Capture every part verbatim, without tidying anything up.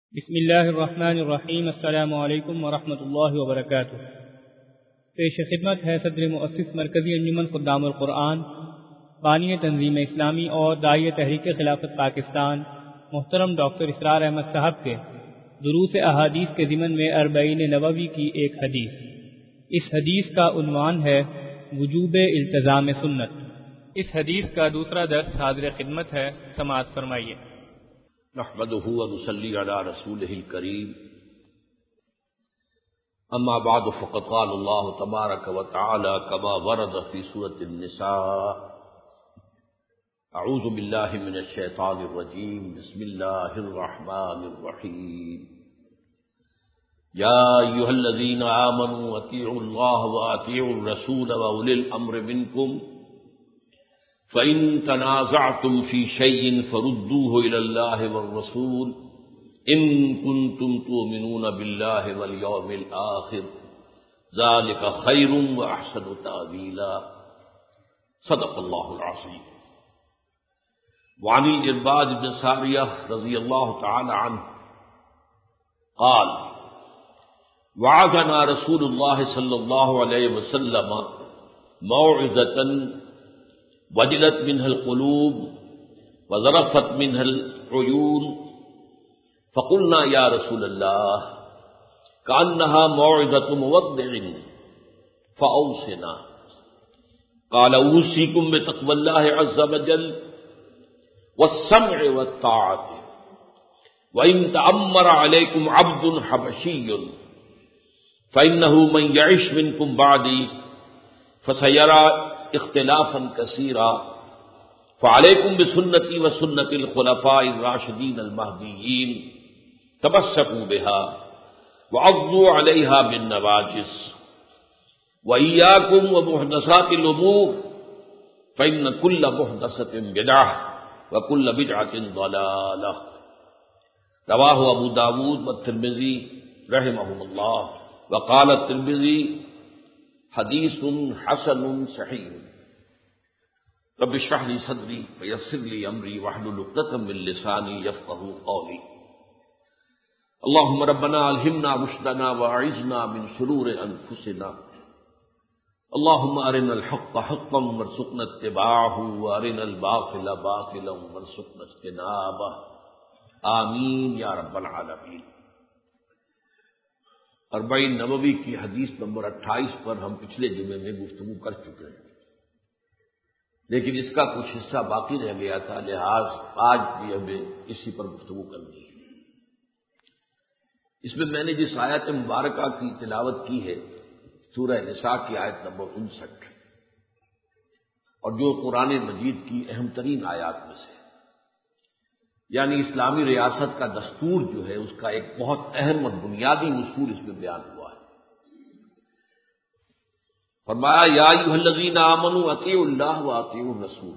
بسم اللہ الرحمن الرحیم۔ السلام علیکم ورحمۃ اللہ وبرکاتہ۔ پیش خدمت ہے صدر مؤسس مرکزی انجمن خدام القرآن، بانی تنظیم اسلامی اور داعی تحریک خلافت پاکستان محترم ڈاکٹر اسرار احمد صاحب کے دروس احادیث کے ضمن میں اربعین نووی کی ایک حدیث۔ اس حدیث کا عنوان ہے وجوب التزام سنت۔ اس حدیث کا دوسرا درس حاضر خدمت ہے، سماعت فرمائیے۔ نحمده ونصلي على رسوله الكريم، اما بعد فقد قال الله تبارك وتعالى كما ورد في سورة النساء: اعوذ بالله من الشيطان الرجيم، بسم الله الرحمن الرحيم، يا ايها الذين آمنوا اطيعوا الله واطيعوا الرسول واولي الامر منكم فإن تنازعتم في شيء فردوه إلى الله والرسول إن كنتم تؤمنون بالله واليوم الآخر ذلك خير وأحسن تأويلا، صدق الله العظيم۔ وعن الإرباد بن سارية رضي الله تعالى عنه قال: وعظنا رسول الله صلى الله عليه وسلم موعظة وجلت منها القلوب وذرفت منها العيون، فقلنا يا رسول الله كأنها موعظة مودع فأوصنا، قال: أوصيكم بتقوى الله عز وجل والسمع والطاعة، وإن تأمر عليكم عبد حبشي فإنه من يعش منكم بعدي فسيرى اختلافا كثيرا، فعليكم بسنتي وسنة الخلفاء الراشدين المهديين، تمسكوا بها وعضوا عليها بالنواجذ، وإياكم ومحدثات الأمور فإن كل محدثة بدعة وكل بدعة ضلالة، رواه أبو داود والترمذي رحمهم الله، وقال الترمذي حدیث حسن صحیح۔ رب اشرح لي صدری ويسر لي امری واحلل عقدۃ من لسانی يفقهوا قولی۔ اللهم ربنا الہمنا رشدنا واعذنا من شرور انفسنا، اللهم ارنا الحق حقا وارزقنا اتباعه وارنا الباطل باطلا وارزقنا اجتنابه، آمین یا رب العالمین۔ اربعین نووی کی حدیث نمبر اٹھائیس پر ہم پچھلے جمعے میں گفتگو کر چکے ہیں، لیکن اس کا کچھ حصہ باقی رہ گیا تھا، لہذا آج بھی ہمیں اسی پر گفتگو کرنی ہے۔ اس میں میں نے جس آیت مبارکہ کی تلاوت کی ہے، سورہ نساء کی آیت نمبر انسٹھ، اور جو قرآن مجید کی اہم ترین آیات میں سے، یعنی اسلامی ریاست کا دستور جو ہے، اس کا ایک بہت اہم اور بنیادی اصول اس میں بیان ہوا ہے۔ فرمایا: یا ایھا الذین آمنوا اطیعوا اللہ واطیعوا الرسول،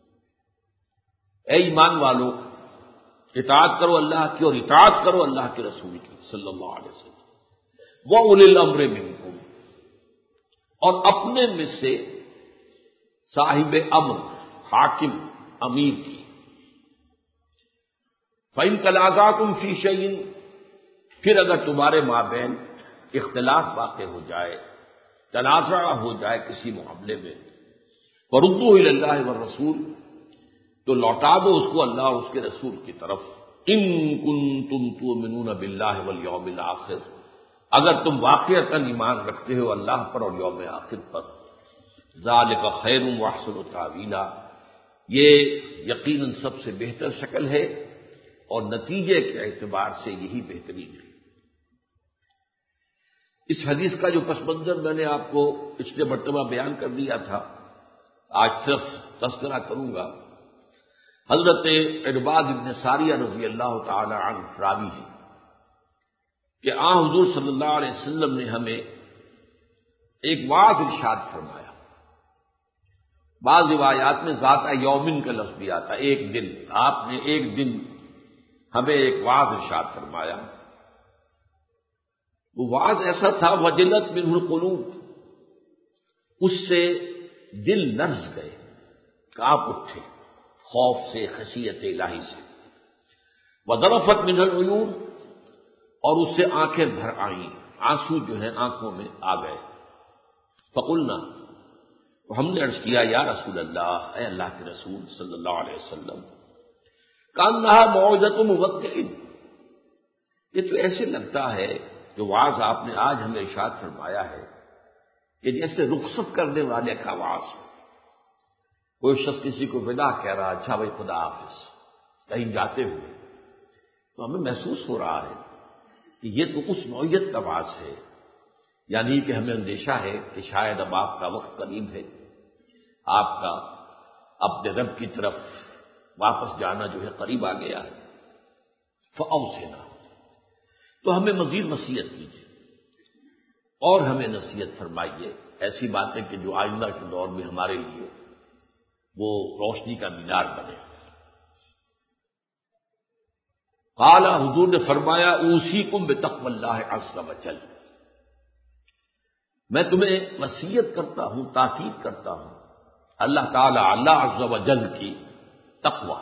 اے ایمان والو، اطاعت کرو اللہ کی اور اطاعت کرو اللہ کے رسول کی صلی اللہ علیہ وسلم، واولی الامر منکم، اور اپنے میں سے صاحب امر، حاکم، امیر کی۔ فَإِن تَنَازَعْتُمْ فِي شَيْءٍ، پھر اگر تمہارے مابین اختلاف واقع ہو جائے، تنازع ہو جائے کسی معاملے میں، فَرُدُّوهُ إِلَى اللَّهِ وَالرَّسُولِ، تو لوٹا دو اس کو اللہ اور اس کے رسول کی طرف۔ إِن كُنتُمْ تُؤْمِنُونَ بِاللَّهِ وَالْيَوْمِ الْآخِرِ، اگر تم واقعتاً ایمان رکھتے ہو اللہ پر اور یوم آخر پر۔ ذَلِكَ خَيْرٌ وَأَحْسَنُ تَأْوِيلًا، یہ یقیناً سب سے بہتر شکل ہے اور نتیجے کے اعتبار سے یہی بہترین ہے۔ اس حدیث کا جو پس منظر میں نے آپ کو پچھلے مرتبہ بیان کر دیا تھا، آج صرف تذکرہ کروں گا۔ حضرت عرباد بن ساریہ رضی اللہ تعالی عنہ راوی ہیں کہ آن حضور صلی اللہ علیہ وسلم نے ہمیں ایک وعظ ارشاد فرمایا۔ بعض روایات میں ذات یومن کا لفظ بھی آتا، ایک دن، آپ نے ایک دن ہمیں ایک وعظ ارشاد فرمایا۔ وہ وعظ ایسا تھا، وجلت منہ القلوب، اس سے دل لرز گئے، کانپ اٹھے خوف سے، خشیت الہی سے۔ وَذَرَفَتْ مِنْهَا الْعُيُونُ، اور اس سے آنکھیں بھر آئیں، آنسو جو ہیں آنکھوں میں آ گئے۔ فقلنا، ہم نے عرض کیا یا رسول اللہ، اے اللہ کے رسول صلی اللہ علیہ وسلم، کانہا موعظۃ مودع، یہ تو ایسے لگتا ہے جو وعظ آپ نے آج ہمیں ارشاد فرمایا ہے کہ جیسے رخصت کرنے والے کا وعظ ہو۔ کوئی شخص کسی کو ودا کہہ رہا، اچھا بھائی خدا حافظ، کہیں جاتے ہوئے، تو ہمیں محسوس ہو رہا ہے کہ یہ تو اس نوعیت کا وعظ ہے، یعنی کہ ہمیں اندیشہ ہے کہ شاید اب آپ کا وقت قریب ہے، آپ کا اپنے رب کی طرف واپس جانا جو ہے قریب آ گیا ہے۔ فأوصنا، تو ہمیں مزید نصیحت کیجیے اور ہمیں نصیحت فرمائیے ایسی باتیں کہ جو آئندہ کے دور میں ہمارے لیے وہ روشنی کا مینار بنے۔ قال، حضور نے فرمایا، اوصیکم بتقوی اللہ عز وجل، میں تمہیں وصیت کرتا ہوں، تاکید کرتا ہوں اللہ تعالی اللہ عز وجل کی تقوی،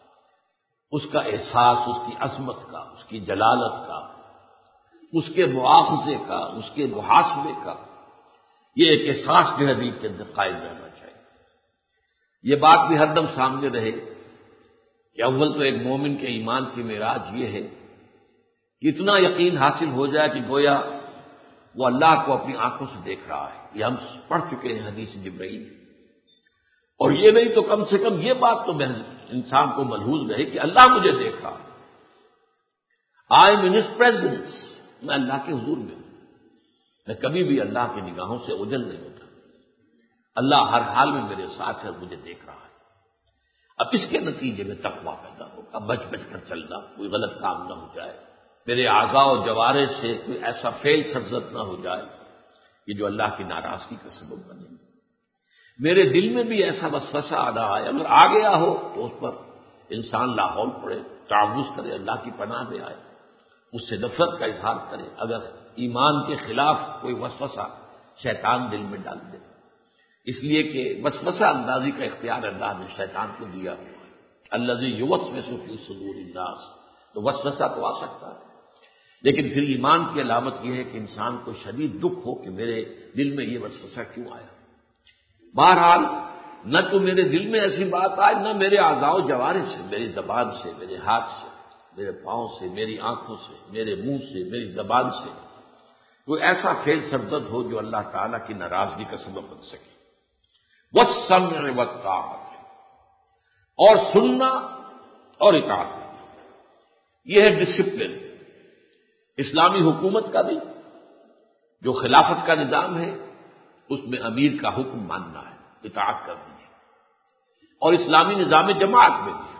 اس کا احساس، اس کی عظمت کا، اس کی جلالت کا، اس کے مواخذے کا، اس کے محاسبے کا، یہ ایک احساس جو ہے دل کے اندر قائم رہنا چاہیے۔ یہ بات بھی ہر دم سامنے رہے کہ اول تو ایک مومن کے ایمان کی معراج یہ ہے کہ اتنا یقین حاصل ہو جائے کہ گویا وہ اللہ کو اپنی آنکھوں سے دیکھ رہا ہے۔ یہ ہم پڑھ چکے ہیں حدیث جبرائیل، اور یہ نہیں تو کم سے کم یہ بات تو انسان کو ملحوظ رہے کہ اللہ مجھے دیکھ رہا، I am in his presence, میں اللہ کے حضور میں ہوں، میں کبھی بھی اللہ کی نگاہوں سے اوجھل نہیں ہوتا، اللہ ہر حال میں میرے ساتھ ہے، مجھے دیکھ رہا ہے۔ اب اس کے نتیجے میں تقویٰ پیدا ہوگا، بچ بچ کر چلنا، کوئی غلط کام نہ ہو جائے، میرے اعضاء و جوارح سے کوئی ایسا فعل سرزد نہ ہو جائے کہ جو اللہ کی ناراضگی کا سبب بنے۔ میرے دل میں بھی ایسا وسوسہ آ رہا ہے، اگر آ گیا ہو تو اس پر انسان لاحول پڑے، تعوذ کرے، اللہ کی پناہ میں آئے، اس سے نفرت کا اظہار کرے اگر ایمان کے خلاف کوئی وسوسہ شیطان دل میں ڈال دے، اس لیے کہ وسوسہ اندازی کا اختیار اللہ نے شیطان کو دیا ہوا ہے۔ الذی یوسوس فی صدور الناس، تو وسوسہ تو آ سکتا ہے، لیکن پھر ایمان کی علامت یہ ہے کہ انسان کو شدید دکھ ہو کہ میرے دل میں یہ وسوسہ کیوں آیا۔ بہرحال نہ تو میرے دل میں ایسی بات آئے، نہ میرے اعضاء و جوارح سے، میری زبان سے، میرے ہاتھ سے، میرے پاؤں سے، میری آنکھوں سے، میرے منہ سے، میری زبان سے کوئی ایسا فعل سرزد ہو جو اللہ تعالیٰ کی ناراضگی کا سبب بن سکے۔ والسمع والطاعۃ، اور سننا اور اطاعت کرنا، یہ ہے ڈسپلن اسلامی حکومت کا بھی۔ جو خلافت کا نظام ہے اس میں امیر کا حکم ماننا ہے، اطاعت کرنی ہے، اور اسلامی نظام جماعت میں بھی،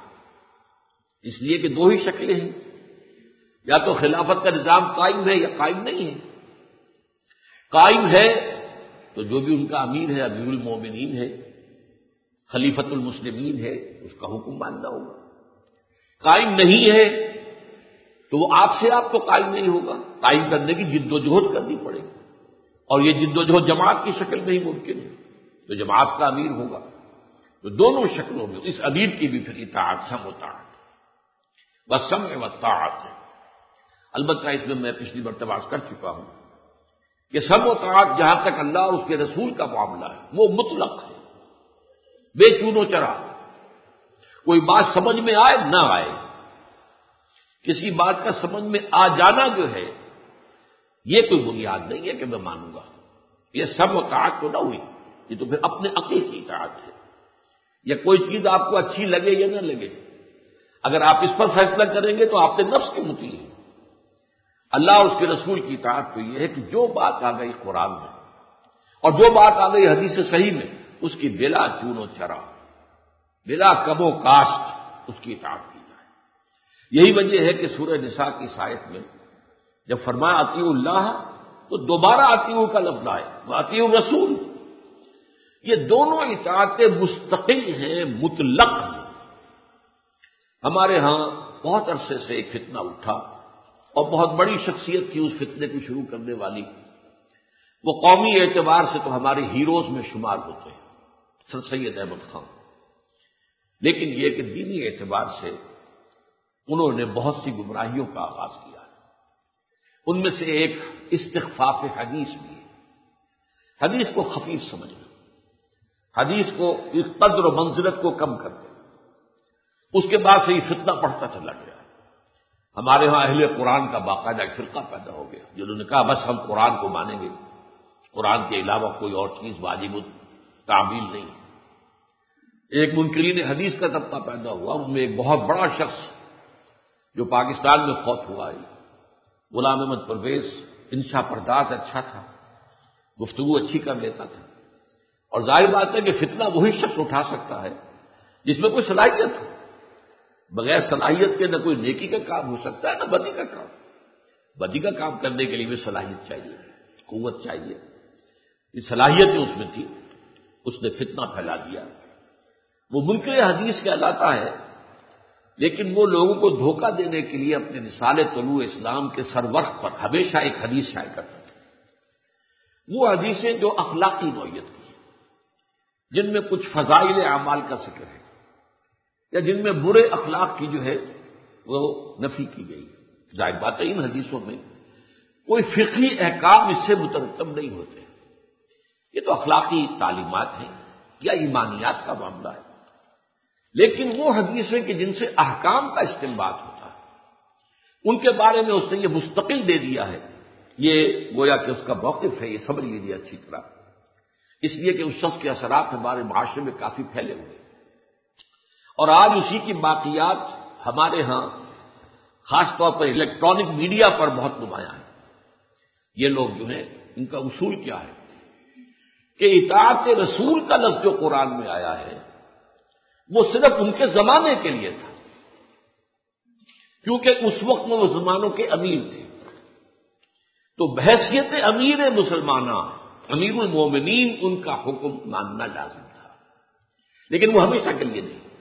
اس لیے کہ دو ہی شکلیں ہیں، یا تو خلافت کا نظام قائم ہے یا قائم نہیں ہے۔ قائم ہے تو جو بھی ان کا امیر ہے، امیر المومنین ہے، خلیفۃ المسلمین ہے، اس کا حکم ماننا ہوگا۔ قائم نہیں ہے تو وہ آپ سے آپ کو قائم نہیں ہوگا، قائم کرنے کی جد و جہد کرنی پڑے گی، اور یہ جد و جہد جماعت کی شکل میں ہی ممکن ہے، تو جماعت کا امیر ہوگا۔ تو دونوں شکلوں میں اس امیر کی بھی پھر اطاعت، سمع و طاعت، والسمع والطاعت ہے۔ البتہ اس میں میں پچھلی مرتبہ عرض کر چکا ہوں کہ سمع و طاعت جہاں تک اللہ اور اس کے رسول کا معاملہ ہے وہ مطلق ہے، بے چون و چرا، کوئی بات سمجھ میں آئے نہ آئے، کسی بات کا سمجھ میں آ جانا جو ہے یہ کوئی بنیاد نہیں ہے کہ میں مانوں گا، یہ سمع و طاعت تو نہ ہوئی، یہ تو پھر اپنے عقل کی اطاعت ہے۔ یا کوئی چیز آپ کو اچھی لگے یا نہ لگے، اگر آپ اس پر فیصلہ کریں گے تو آپ نے نفس کے مطیع ہیں۔ اللہ اور اس کے رسول کی اطاعت تو یہ ہے کہ جو بات آ گئی قرآن میں اور جو بات آ گئی حدیث صحیح میں، اس کی بلا چون و چرا، بلا کم و کاشت اس کی اطاعت کی جائے۔ یہی وجہ ہے کہ سورہ نساء کی اس آیت میں جب فرمایا اطیعوا اللہ تو دوبارہ اطیعوا کا لفظ آئے، واطیعوا الرسول، یہ دونوں اطاعتیں مستقل ہیں، مطلق ہیں۔ ہمارے ہاں بہت عرصے سے ایک فتنہ اٹھا اور بہت بڑی شخصیت تھی اس فتنے کو شروع کرنے والی، وہ قومی اعتبار سے تو ہمارے ہیروز میں شمار ہوتے ہیں، سر سید احمد خان، لیکن یہ کہ دینی اعتبار سے انہوں نے بہت سی گمراہیوں کا آغاز کیا ہے۔ ان میں سے ایک استخفاف حدیث بھی ہے، حدیث کو خفیف سمجھنا، حدیث کو قدر و منزلت کو کم کر دینا۔ اس کے بعد سے یہ فتنہ بڑھتا چلا گیا۔ ہمارے ہاں اہل قرآن کا باقاعدہ ایک فرقہ پیدا ہو گیا جنہوں نے کہا بس ہم قرآن کو مانیں گے، قرآن کے علاوہ کوئی اور چیز واجب تعمیل نہیں۔ ایک منکرین حدیث کا طبقہ پیدا ہوا، ان میں ایک بہت بڑا شخص جو پاکستان میں فوت ہوا ہے، غلام احمد پرویز، انشا پرداز اچھا تھا، گفتگو اچھی کر لیتا تھا، اور ظاہر بات ہے کہ فتنہ وہی شخص اٹھا سکتا ہے جس میں کوئی صلاحیت ہو۔ بغیر صلاحیت کے نہ کوئی نیکی کا کام ہو سکتا ہے نہ بدی کا کام۔ بدی کا کام کرنے کے لیے بھی صلاحیت چاہیے، قوت چاہیے، یہ صلاحیت اس میں تھی، اس نے فتنہ پھیلا دیا۔ وہ منکر حدیث کہلاتا ہے، لیکن وہ لوگوں کو دھوکہ دینے کے لیے اپنے رسالہ طلوع اسلام کے سرورق پر ہمیشہ ایک حدیث شائع کرتا تھا۔ وہ حدیثیں جو اخلاقی نوعیت کی ہیں، جن میں کچھ فضائل اعمال کا ذکر ہے، یا جن میں برے اخلاق کی جو ہے وہ نفی کی گئی۔ ظاہر بات ہے ان حدیثوں میں کوئی فقہی احکام اس سے مترتب نہیں ہوتے، یہ تو اخلاقی تعلیمات ہیں یا ایمانیات کا معاملہ ہے۔ لیکن وہ حدیثیں کہ جن سے احکام کا استنباط ہوتا ہے، ان کے بارے میں اس نے یہ مستقل دے دیا ہے، یہ گویا کہ اس کا موقف ہے، یہ سمجھ لیجیے اچھی طرح، اس لیے کہ اس شخص کے اثرات ہمارے معاشرے میں کافی پھیلے ہوئے ہیں، اور آج اسی کی باقیات ہمارے ہاں خاص طور پر الیکٹرانک میڈیا پر بہت نمایاں ہے۔ یہ لوگ جو ہیں ان کا اصول کیا ہے کہ اطاعت رسول کا لفظ جو قرآن میں آیا ہے وہ صرف ان کے زمانے کے لیے تھا، کیونکہ اس وقت میں وہ زمانوں کے امیر تھے، تو بحیثیت امیر مسلمانہ، امیر المومنین، ان کا حکم ماننا لازم تھا، لیکن وہ ہمیشہ کے لیے نہیں۔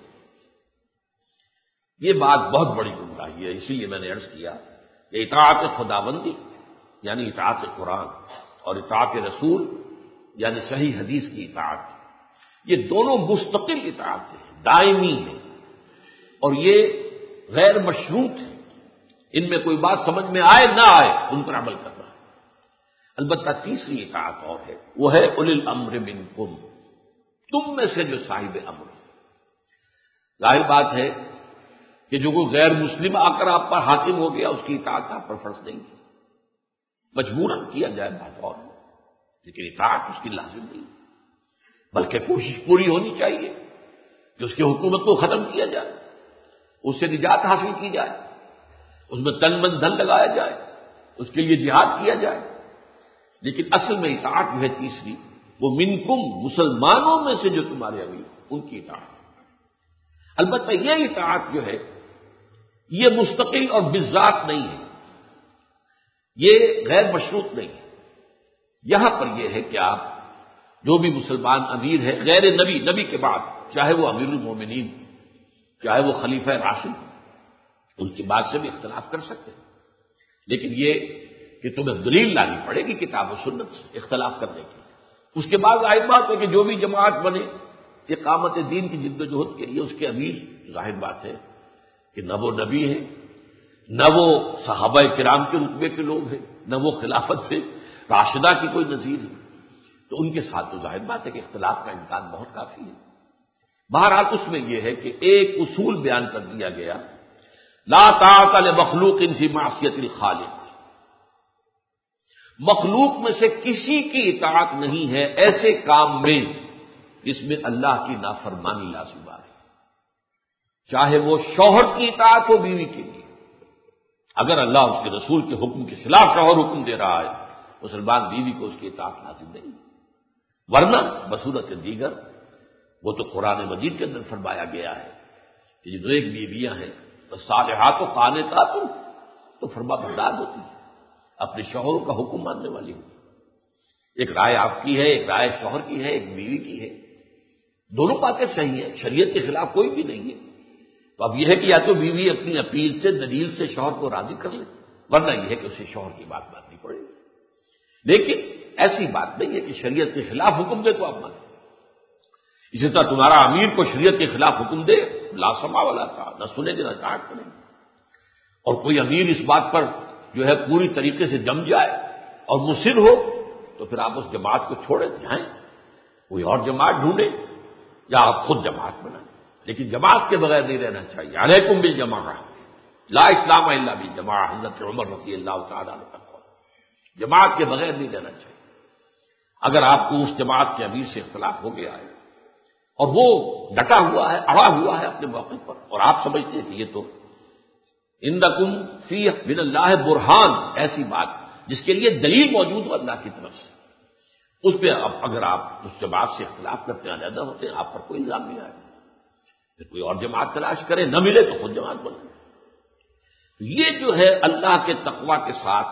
یہ بات بہت بڑی گمراہی ہے، اسی لیے میں نے عرض کیا کہ اطاعت خداوندی یعنی اطاعت قرآن، اور اطاعت رسول یعنی صحیح حدیث کی اطاعت، یہ دونوں مستقل اطاعت ہیں، دائمی ہیں، اور یہ غیر مشروط ہے۔ ان میں کوئی بات سمجھ میں آئے نہ آئے ان پر عمل کرنا ہے۔ البتہ تیسری اطاعت اور ہے، وہ ہے اولی الامر منکم، تم میں سے جو صاحب امر۔ ظاہر بات ہے کہ جو کوئی غیر مسلم آ کر آپ پر حاکم ہو گیا اس کی اطاعت آپ پر فرض نہیں ہے، مجبوراً کیا جائے بات اور، لیکن اطاعت اس کی لازم نہیں، بلکہ کوشش پوری ہونی چاہیے کہ اس کی حکومت کو ختم کیا جائے، اس سے نجات حاصل کی جائے، اس میں تن من دھن لگایا جائے، اس کے لیے جہاد کیا جائے۔ لیکن اصل میں اطاعت جو ہے تیسری، وہ منکم، مسلمانوں میں سے جو تمہارے امیر ان کی اطاعت۔ البتہ یہ اطاعت جو ہے یہ مستقل اور بالذات نہیں ہے، یہ غیر مشروط نہیں ہے۔ یہاں پر یہ ہے کہ آپ جو بھی مسلمان امیر ہے غیر نبی، نبی کے بعد، چاہے وہ امیر المومنین، چاہے وہ خلیفہ راشد، ان کی بات سے بھی اختلاف کر سکتے ہیں، لیکن یہ کہ تمہیں دلیل لانی پڑے گی کتاب و سنت سے اختلاف کرنے کی۔ اس کے بعد ظاہر بات ہے کہ جو بھی جماعت بنے اقامت دین کی جد و جہد کے لیے، اس کے امیر ظاہر بات ہے کہ نہ وہ نبی ہیں، نہ وہ صحابہ کرام کے رتبے کے لوگ ہیں، نہ وہ خلافت سے راشدہ کی کوئی نظیر ہے، تو ان کے ساتھ تو ظاہر بات ہے کہ اختلاف کا امکان بہت کافی ہے۔ بہرحال اس میں یہ ہے کہ ایک اصول بیان کر دیا گیا، لا طاعت لمخلوق فی معصیت الخالق، مخلوق میں سے کسی کی اطاعت نہیں ہے ایسے کام میں جس میں اللہ کی نافرمانی لازم ہے، چاہے وہ شوہر کی اطاعت ہو بیوی کے لیے، اگر اللہ اس کے رسول کے حکم کے خلاف شوہر حکم دے رہا ہے، مسلمان بیوی کو اس کی اطاعت لازم نہیں، ورنہ بصورت دیگر وہ تو قرآن مجید کے اندر فرمایا گیا ہے کہ جو ایک بیویاں ہیں صالحات و قانتات تو فرما بردار ہوتی ہیں، اپنے شوہر کا حکم ماننے والی ہوتی۔ ایک رائے آپ کی ہے، ایک رائے شوہر کی ہے، ایک بیوی کی ہے، دونوں باتیں صحیح ہیں، شریعت کے خلاف کوئی بھی نہیں ہے۔ تو اب یہ ہے کہ یا تو بیوی اپنی اپیل سے، دلیل سے شوہر کو راضی کر لے، ورنہ یہ ہے کہ اسے شوہر کی بات ماننی پڑے گی۔ لیکن ایسی بات نہیں ہے کہ شریعت کے خلاف حکم دے تو آپ مانیں۔ اسی طرح تمہارا امیر کو شریعت کے خلاف حکم دے، لا سمع ولا طاعۃ، نہ سنے گے نہ اطاعت کریں گے۔ اور کوئی امیر اس بات پر جو ہے پوری طریقے سے جم جائے اور مصر ہو تو پھر آپ اس جماعت کو چھوڑے جائیں، کوئی اور جماعت ڈھونڈے یا آپ خود جماعت بنائیں، لیکن جماعت کے بغیر نہیں رہنا چاہیے۔ علیکم بالجماعہ لا اسلام الا بالجماعہ، حضرت عمر رضی اللہ تعالیٰ عنہ کا قول، جماعت کے بغیر نہیں رہنا چاہیے۔ اگر آپ کو اس جماعت کے امیر سے اختلاف ہو گیا ہے اور وہ ڈٹا ہوا ہے، اڑا ہوا ہے اپنے موقع پر، اور آپ سمجھتے ہیں کہ یہ تو عندکم فی من اللہ برہان، ایسی بات جس کے لیے دلیل موجود ہو اللہ کی طرف سے، اس پہ اب اگر آپ اس جماعت سے اختلاف کرتے ہیں، علیحدہ ہوتے ہیں، آپ پر کوئی الزام نہیں آئے گا، پھر کوئی اور جماعت تلاش کرے، نہ ملے تو خود جماعت بنے۔ یہ جو ہے اللہ کے تقوی کے ساتھ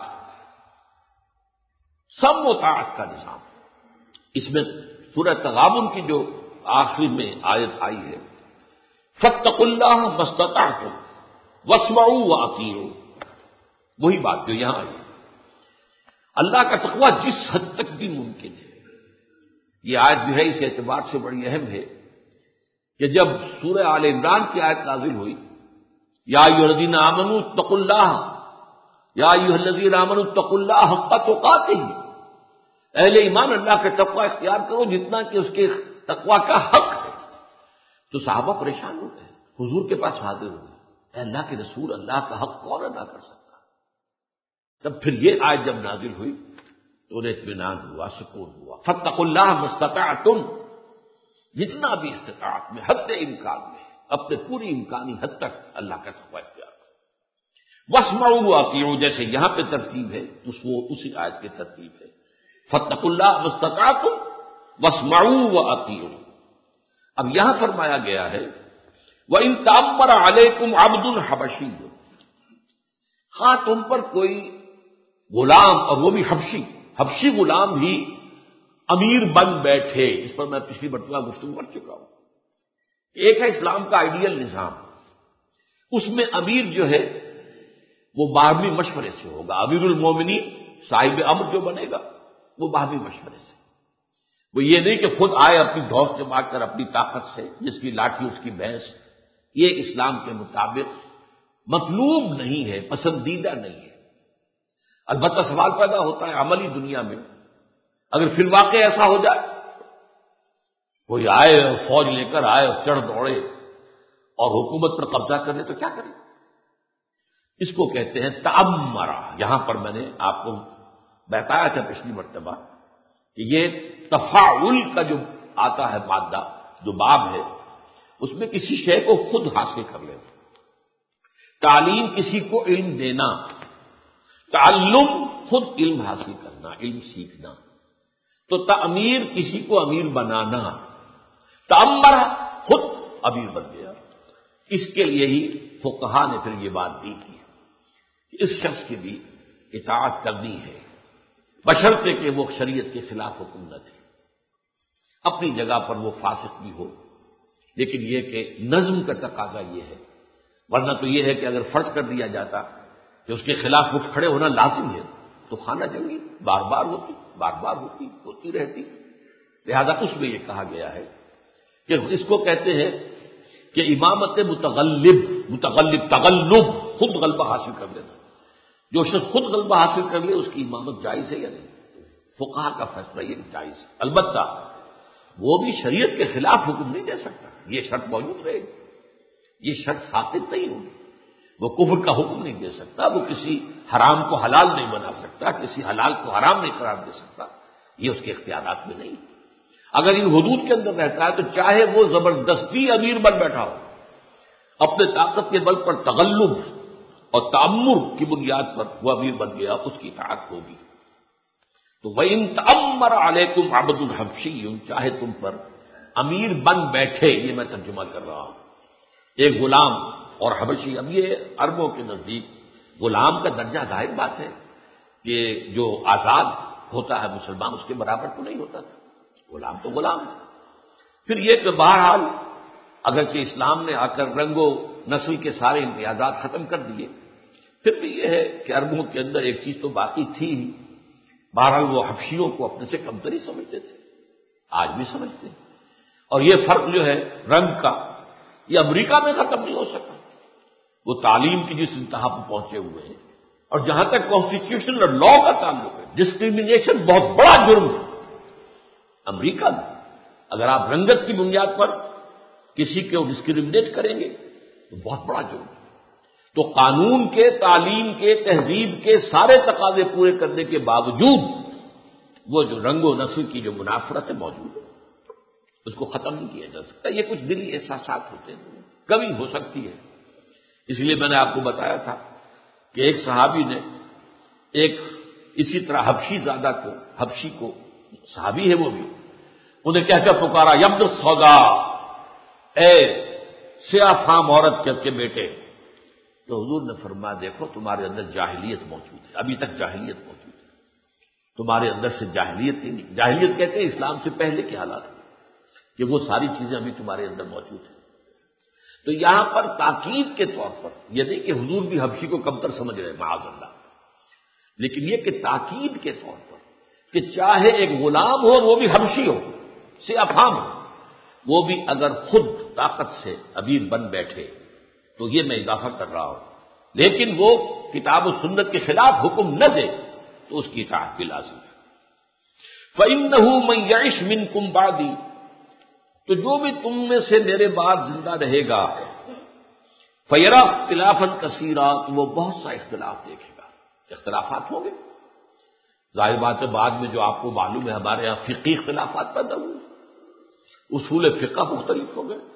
سم و طاعت کا نظام، اس میں سورہ تغابن کی جو آخری میں آیت آئی ہے، فاتقوا اللہ ما استطعتم واسمعوا واطیعوا، وہی بات جو یہاں آئی ہے، اللہ کا تقوی جس حد تک بھی ممکن ہے۔ یہ آیت جو ہے اس اعتبار سے بڑی اہم ہے کہ جب سورہ آل عمران کی آیت نازل ہوئی، یا ایھا الذین آمنوا اتقوا اللہ، یا ایھا الذین آمنوا اتقوا اللہ حق تقاتہ، اہل ایمان اللہ کا تقوی اختیار کرو جتنا کہ اس کے تقوی کا حق ہے۔ تو صحابہ پریشان ہوتے ہیں، حضور کے پاس حاضر ہوئے، اے اللہ کے رسول، اللہ کا حق کون ادا کر سکتا؟ تب پھر یہ آیت جب نازل ہوئی تو انہیں اطمینان ہوا، سکون ہوا، فاتقوا اللہ ما استطعتم، جتنا بھی استطاعت میں، حد امکان میں، اپنے پوری امکانی حد تک اللہ کا تقوی اختیار کرو۔ واسمعوا واطیعوا، جیسے یہاں پہ ترتیب ہے اس وہ اسی آیت کی ترتیب ہے، فاتقوا اللہ ما استطعتم واسمعوا واطیعوا۔ اب یہاں فرمایا گیا ہے وَإِن تَأَمَّرَ عَلَيْكُمْ عَبْدٌ حَبَشِيٌّ، ہاں تم پر کوئی غلام، اور وہ بھی حبشی حبشی غلام بھی امیر بن بیٹھے، اس پر میں پچھلی مرتبہ گفتگو کر چکا ہوں۔ ایک ہے اسلام کا آئیڈیل نظام، اس میں امیر جو ہے وہ باہمی مشورے سے ہوگا، امیر المومنین صاحب امر جو بنے گا وہ باہمی مشورے سے، وہ یہ نہیں کہ خود آئے اپنی دھوس جما کر اپنی طاقت سے، جس کی لاٹھی اس کی بھینس، یہ اسلام کے مطابق مطلوب نہیں ہے، پسندیدہ نہیں ہے۔ البتہ سوال پیدا ہوتا ہے عملی دنیا میں، اگر فی الواقع ایسا ہو جائے، کوئی آئے اور فوج لے کر آئے اور چڑھ دوڑے اور حکومت پر قبضہ کرے تو کیا کرے؟ اس کو کہتے ہیں تأمرہ۔ یہاں پر میں نے آپ کو بتایا تھا پچھلی مرتبہ کہ یہ تفاعل کا جو آتا ہے مادہ، جو باب ہے، اس میں کسی شے کو خود حاصل کر لینا، تعلیم کسی کو علم دینا، تعلم خود علم حاصل کرنا، علم سیکھنا، تو تعمیر کسی کو امیر بنانا، تأمر خود امیر بن گیا۔ اس کے لیے ہی فقہا نے پھر یہ بات دی کی کہ اس شخص کی بھی اطاعت کرنی ہے، بشرطے کہ وہ شریعت کے خلاف حکم نہ دے، اپنی جگہ پر وہ فاسق بھی ہو، لیکن یہ کہ نظم کا تقاضا یہ ہے، ورنہ تو یہ ہے کہ اگر فرض کر دیا جاتا کہ اس کے خلاف اٹھ کھڑے ہونا لازم ہے تو خانہ جنگی بار بار ہوتی بار بار ہوتی ہوتی رہتی۔ لہذا اس میں یہ کہا گیا ہے کہ اس کو کہتے ہیں کہ امامت متغلب، متغلب تغلب، خود غلبہ حاصل کر لینا۔ جو شخص خود غلبہ حاصل کر لے اس کی امامت جائز ہے یا نہیں؟ فقہا کا فیصلہ یہ جائز ہے، البتہ وہ بھی شریعت کے خلاف حکم نہیں دے سکتا، یہ شرط موجود رہے گی، یہ شرط ثابت نہیں ہوگی۔ وہ کفر کا حکم نہیں دے سکتا، وہ کسی حرام کو حلال نہیں بنا سکتا، کسی حلال کو حرام نہیں قرار دے سکتا، یہ اس کے اختیارات میں نہیں۔ اگر ان حدود کے اندر رہتا ہے تو چاہے وہ زبردستی امیر بن بیٹھا ہو، اپنے طاقت کے بل پر تغلب اور تعمر کی بنیاد پر وہ امیر بن گیا، اس کی اطاعت ہوگی۔ تو وَإِن تَأَمَّرَ عَلَيْكُمْ عَبْدٌ حَبْشِيٌّ، چاہے تم پر امیر بن بیٹھے، یہ میں ترجمہ کر رہا ہوں، ایک غلام اور حبشی۔ اب یہ عربوں کے نزدیک غلام کا درجہ ظاہر بات ہے کہ جو آزاد ہوتا ہے مسلمان اس کے برابر تو نہیں ہوتا تھا، غلام تو غلام ہے۔ پھر یہ کہ بہرحال اگرچہ اسلام نے آ کر رنگ و نسل کے سارے امتیازات ختم کر دیے، پھر بھی یہ ہے کہ عربوں کے اندر ایک چیز تو باقی تھی ہی، بہرحال وہ حبشیوں کو اپنے سے کمتری سمجھتے تھے، آج بھی سمجھتے ہیں، اور یہ فرق جو ہے رنگ کا، یہ امریکہ میں ختم نہیں ہو سکا۔ وہ تعلیم کی جس انتہا پر پہنچے ہوئے ہیں، اور جہاں تک کانسٹیٹیوشن اور لا کا تعلق ہے، ڈسکریمنیشن بہت بڑا جرم ہے۔ امریکہ میں اگر آپ رنگت کی بنیاد پر کسی کو ڈسکریمنیٹ کریں گے تو بہت بڑا جرم ہے۔ تو قانون کے، تعلیم کے، تہذیب کے سارے تقاضے پورے کرنے کے باوجود وہ جو رنگ و نسل کی جو منافرت ہے موجود ہے، اس کو ختم نہیں کیا جا سکتا۔ یہ کچھ دلی احساسات ہوتے ہیں، کمی ہو سکتی ہے۔ اس لیے میں نے آپ کو بتایا تھا کہ ایک صحابی نے ایک اسی طرح حبشی زادہ کو، حبشی کو، صحابی ہے وہ بھی، انہیں کہہ کر پکارا، یبن السودا، اے سیاہ فام عورت کے بیٹے۔ تو حضور نے فرمایا، دیکھو تمہارے اندر جاہلیت موجود ہے، ابھی تک جاہلیت موجود ہے، تمہارے اندر سے جاہلیت نہیں نکلی۔ جاہلیت کہتے ہیں اسلام سے پہلے کے حالات کہ وہ ساری چیزیں ابھی تمہارے اندر موجود ہیں۔ تو یہاں پر تاکید کے طور پر یہ نہیں کہ حضور بھی حبشی کو کمتر سمجھ رہے معاذ اللہ، لیکن یہ کہ تاکید کے طور پر کہ چاہے ایک غلام ہو اور وہ بھی حبشی ہو، سے افہام ہو، وہ بھی اگر خود طاقت سے امیر بن بیٹھے تو یہ میں اضافہ کر رہا ہوں، لیکن وہ کتاب و سنت کے خلاف حکم نہ دے تو اس کی اطاعت بھی لازم ہے۔ فَإِنَّهُ مَن يَعِشْ مِنكُم بَعْدِي، تو جو بھی تم میں سے میرے بعد زندہ رہے گا، فَيَرَى اخْتِلَافًا كَثِيرًا، تو وہ بہت سا اختلاف دیکھے گا، اختلافات ہوں گے۔ ظاہر بات ہے بعد میں جو آپ کو معلوم ہے ہمارے یہاں فقہی اختلافات پیدا ہوئے، اصول فقہ مختلف ہو گئے،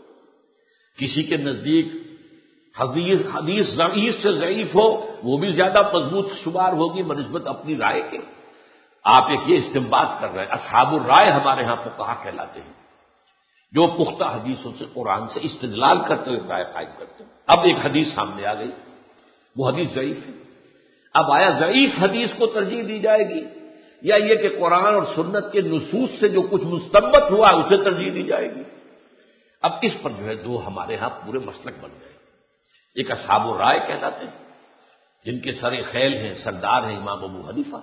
کسی کے نزدیک حدیث حدیث ضعیف سے ضعیف ہو وہ بھی زیادہ مضبوط شمار ہوگی بنسبت اپنی رائے کے۔ آپ ایک یہ استنباط کر رہے ہیں، اصحاب الرائے ہمارے ہاں فقہا کہلاتے ہیں، جو پختہ حدیثوں سے، قرآن سے استدلال کرتے ہوئے رائے قائم کرتے ہیں۔ اب ایک حدیث سامنے آ گئی، وہ حدیث ضعیف ہے، اب آیا ضعیف حدیث کو ترجیح دی جائے گی یا یہ کہ قرآن اور سنت کے نصوص سے جو کچھ مستنبط ہوا اسے ترجیح دی جائے گی؟ اب اس پر جو ہے دو ہمارے ہاں پورے مسلک بن گئے، ایک اصحاب الرائے کہلاتے ہیں جن کے سر خیل ہیں، سردار ہیں امام ابو حنیفہ،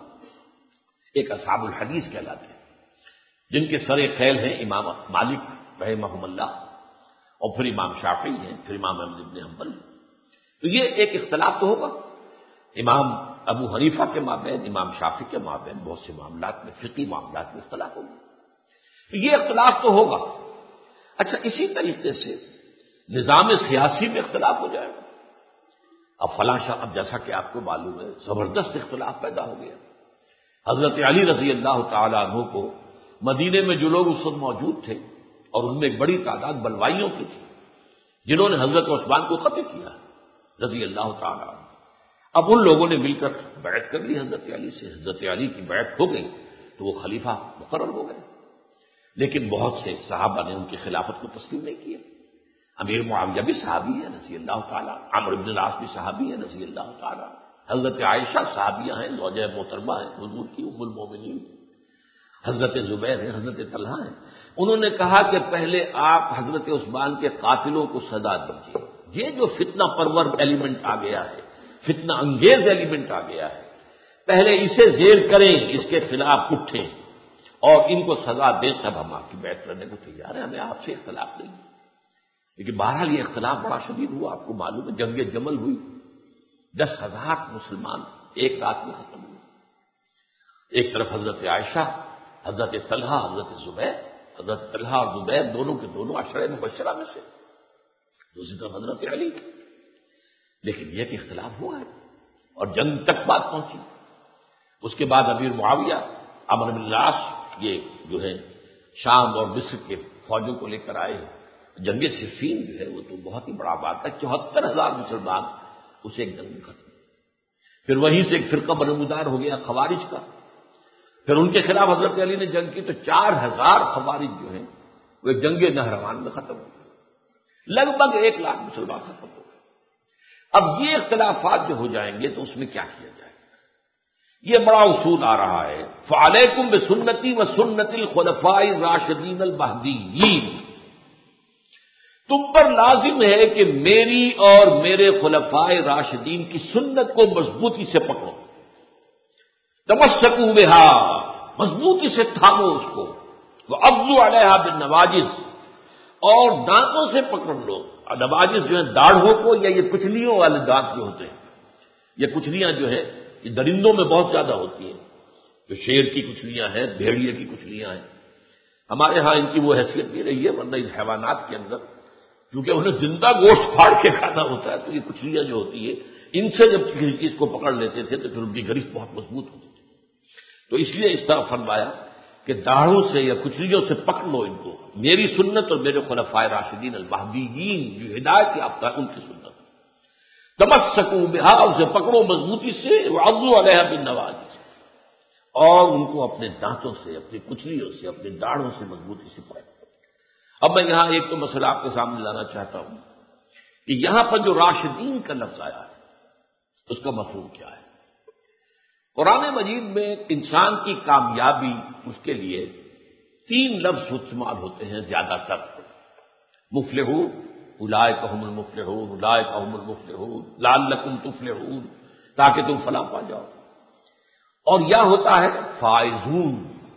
ایک اصحاب الحدیث کہلاتے ہیں جن کے سر خیل ہیں امام مالک رحمہم اللہ، اور پھر امام شافعی ہیں، پھر امام احمد بن حنبل۔ تو یہ ایک اختلاف تو ہوگا امام ابو حنیفہ کے مابین، امام شافعی کے مابین بہت سے معاملات میں، فقہی معاملات میں اختلاف ہوگا، تو یہ اختلاف تو ہوگا۔ اچھا، اسی طریقے سے نظام سیاسی میں اختلاف ہو جائے گا۔ اب فلاں شاہ، اب جیسا کہ آپ کو معلوم ہے زبردست اختلاف پیدا ہو گیا۔ حضرت علی رضی اللہ تعالیٰ عنہ کو مدینے میں جو لوگ اس وقت موجود تھے، اور ان میں ایک بڑی تعداد بلوائیوں کی تھی جنہوں نے حضرت عثمان کو قتل کیا رضی اللہ تعالیٰ عنہ، اب ان لوگوں نے مل کر بیعت کر لی حضرت علی سے، حضرت علی کی بیعت ہو گئی تو وہ خلیفہ مقرر ہو گئے، لیکن بہت سے صحابہ نے ان کی خلافت کو تسلیم نہیں کیا۔ امیر معاویہ بھی صحابی ہے رضی اللہ تعالیٰ، عمرو بن العاص بھی صحابی ہے رضی اللہ تعالیٰ، حضرت عائشہ صحابیہ ہیں، زوجہ محترمہ ہیں حضور کی ام المومنین، حضرت زبیر ہیں، حضرت طلحہ ہیں۔ انہوں نے کہا کہ پہلے آپ حضرت عثمان کے قاتلوں کو سزا دیجیے، یہ جو فتنہ پرور ایلیمنٹ آ گیا ہے، فتنہ انگیز ایلیمنٹ آ گیا ہے، پہلے اسے زیر کریں، اس کے خلاف اٹھیں اور ان کو سزا دیں، تب ہم آپ کی بیعت کرنے کو تیار ہیں، ہمیں آپ سے اختلاف نہیں۔ لیکن بہرحال یہ اختلاف بڑا شدید ہوا، آپ کو معلوم ہے جنگ جمل ہوئی، دس ہزار مسلمان ایک رات میں ختم ہوئے، ایک طرف حضرت عائشہ، حضرت طلحہ، حضرت زبیر، حضرت طلحہ اور زبیر دونوں کے دونوں عشرہ مبشرہ میں سے، دوسری طرف حضرت علی۔ لیکن یہ کہ اختلاف ہوا ہے اور جنگ تک بات پہنچی۔ اس کے بعد امیر معاویہ، عمرو بن العاص، یہ جو ہے شام اور مصر کے فوجوں کو لے کر آئے۔ جنگ صفین جو ہے وہ تو بہت ہی بڑا واقعہ ہے، چوہتر ہزار مسلمان اسے ایک جنگ میں ختم۔ پھر وہیں سے ایک فرقہ برمودار ہو گیا خوارج کا، پھر ان کے خلاف حضرت علی نے جنگ کی تو چار ہزار خوارج جو ہیں وہ ایک جنگ نہروان میں ختم ہو گئے، لگ بھگ ایک لاکھ مسلمان ختم ہو گئے۔ اب یہ اختلافات جو ہو جائیں گے تو اس میں کیا کیا جائے گا؟ یہ بڑا اصول آ رہا ہے، فعلیکم بسنتی و سنت الخلفاء الراشدین المہدیین، تم پر لازم ہے کہ میری اور میرے خلفائے راشدین کی سنت کو مضبوطی سے پکڑو، تمسکوا بہا، مضبوطی سے تھامو اس کو، وعضوا علیہا بالنواجذ، اور دانتوں سے پکڑ لو۔ نواجذ جو ہیں داڑھوں کو، یا یہ پچھلیوں والے دانت جو ہوتے ہیں، یہ کچلیاں جو ہے یہ درندوں میں بہت زیادہ ہوتی ہیں، جو شیر کی کچلیاں ہیں، بھیڑیے کی کچلیاں ہیں. ہمارے ہاں ان کی وہ حیثیت نہیں رہی ہے، ورنہ ان حیوانات کے اندر کیونکہ انہیں زندہ گوشت پھاڑ کے کھانا ہوتا ہے، تو یہ کچلیاں جو ہوتی ہے ان سے جب کسی چیز کو پکڑ لیتے تھے تو پھر ان کی گرفت بہت مضبوط ہوتی تھی. تو اس لیے اس طرح فرمایا کہ داڑھوں سے یا کچلیوں سے پکڑ لو ان کو، میری سنت اور میرے خلفائے راشدین المہدیین جو ہدایت یافتہ ان کی سنت. تمسکوا بہا، اسے پکڑو مضبوطی سے، وعضوا علیہا بالنواجذ، اور ان کو اپنے دانتوں سے، اپنی کچلیوں سے، اپنے داڑھوں سے مضبوطی سے پکڑو. اب میں یہاں ایک تو مسئلہ آپ کے سامنے لانا چاہتا ہوں کہ یہاں پر جو راشدین کا لفظ آیا ہے اس کا مفہوم کیا ہے؟ قرآن مجید میں انسان کی کامیابی اس کے لیے تین لفظ استعمال ہوتے ہیں زیادہ تر. مفلحون، اولئک هم المفلحون، اولئک هم المفلحون، لعلکم تفلحون، تاکہ تم فلاح پا جاؤ. اور یا ہوتا ہے فائزون،